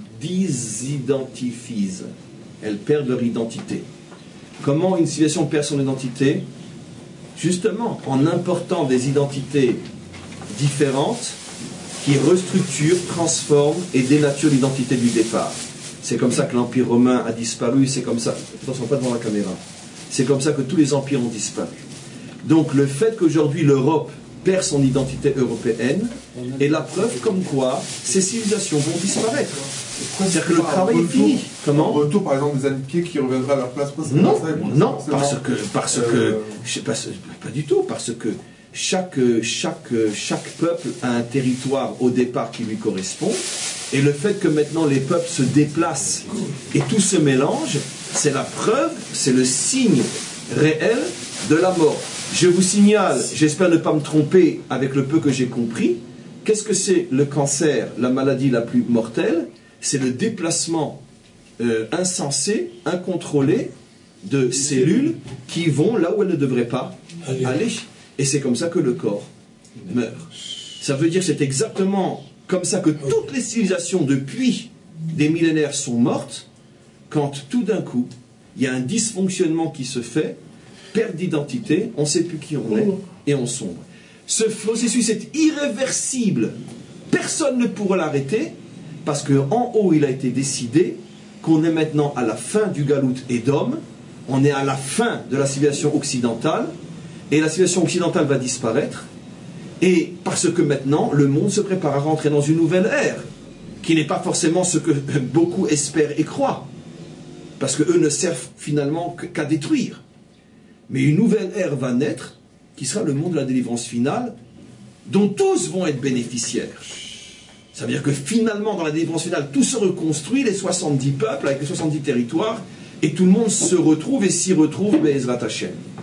désidentifient. Elles perdent leur identité. Comment une civilisation perd son identité? Justement, en important des identités différentes qui restructurent, transforment et dénaturent l'identité du départ. C'est comme ça que l'Empire romain a disparu, c'est comme ça, attention pas devant la caméra, c'est comme ça que tous les empires ont disparu. Donc le fait qu'aujourd'hui l'Europe perd son identité européenne est la preuve comme quoi ces civilisations vont disparaître. C'est-à-dire que le travail est fini. Comment? Un retour, par exemple, des Alliés qui reviendraient à leur place précédente. Non, ça, non, forcément. parce que, parce que, Euh, je sais pas, pas du tout, parce que chaque, chaque, chaque peuple a un territoire au départ qui lui correspond, et le fait que maintenant les peuples se déplacent et tout se mélange, c'est la preuve, c'est le signe réel de la mort. Je vous signale, j'espère ne pas me tromper avec le peu que j'ai compris, qu'est-ce que c'est le cancer, la maladie la plus mortelle? C'est le déplacement euh, insensé, incontrôlé de cellules qui vont là où elles ne devraient pas Allez. aller. Et c'est comme ça que le corps meurt. Ça veut dire que c'est exactement comme ça que toutes les civilisations depuis des millénaires sont mortes, quand tout d'un coup, il y a un dysfonctionnement qui se fait, perte d'identité, on ne sait plus qui on est, et on sombre. Ce processus est irréversible. Personne ne pourra l'arrêter, parce qu'en haut, il a été décidé qu'on est maintenant à la fin du Galout Édom, on est à la fin de la civilisation occidentale, et la civilisation occidentale va disparaître, et parce que maintenant, le monde se prépare à rentrer dans une nouvelle ère, qui n'est pas forcément ce que beaucoup espèrent et croient, parce qu'eux ne servent finalement qu'à détruire. Mais une nouvelle ère va naître, qui sera le monde de la délivrance finale, dont tous vont être bénéficiaires. Ça veut dire que finalement, dans la délivrance finale, tout se reconstruit, les soixante-dix peuples, avec les soixante-dix territoires, et tout le monde se retrouve et s'y retrouve, Be'ezrat Hashem.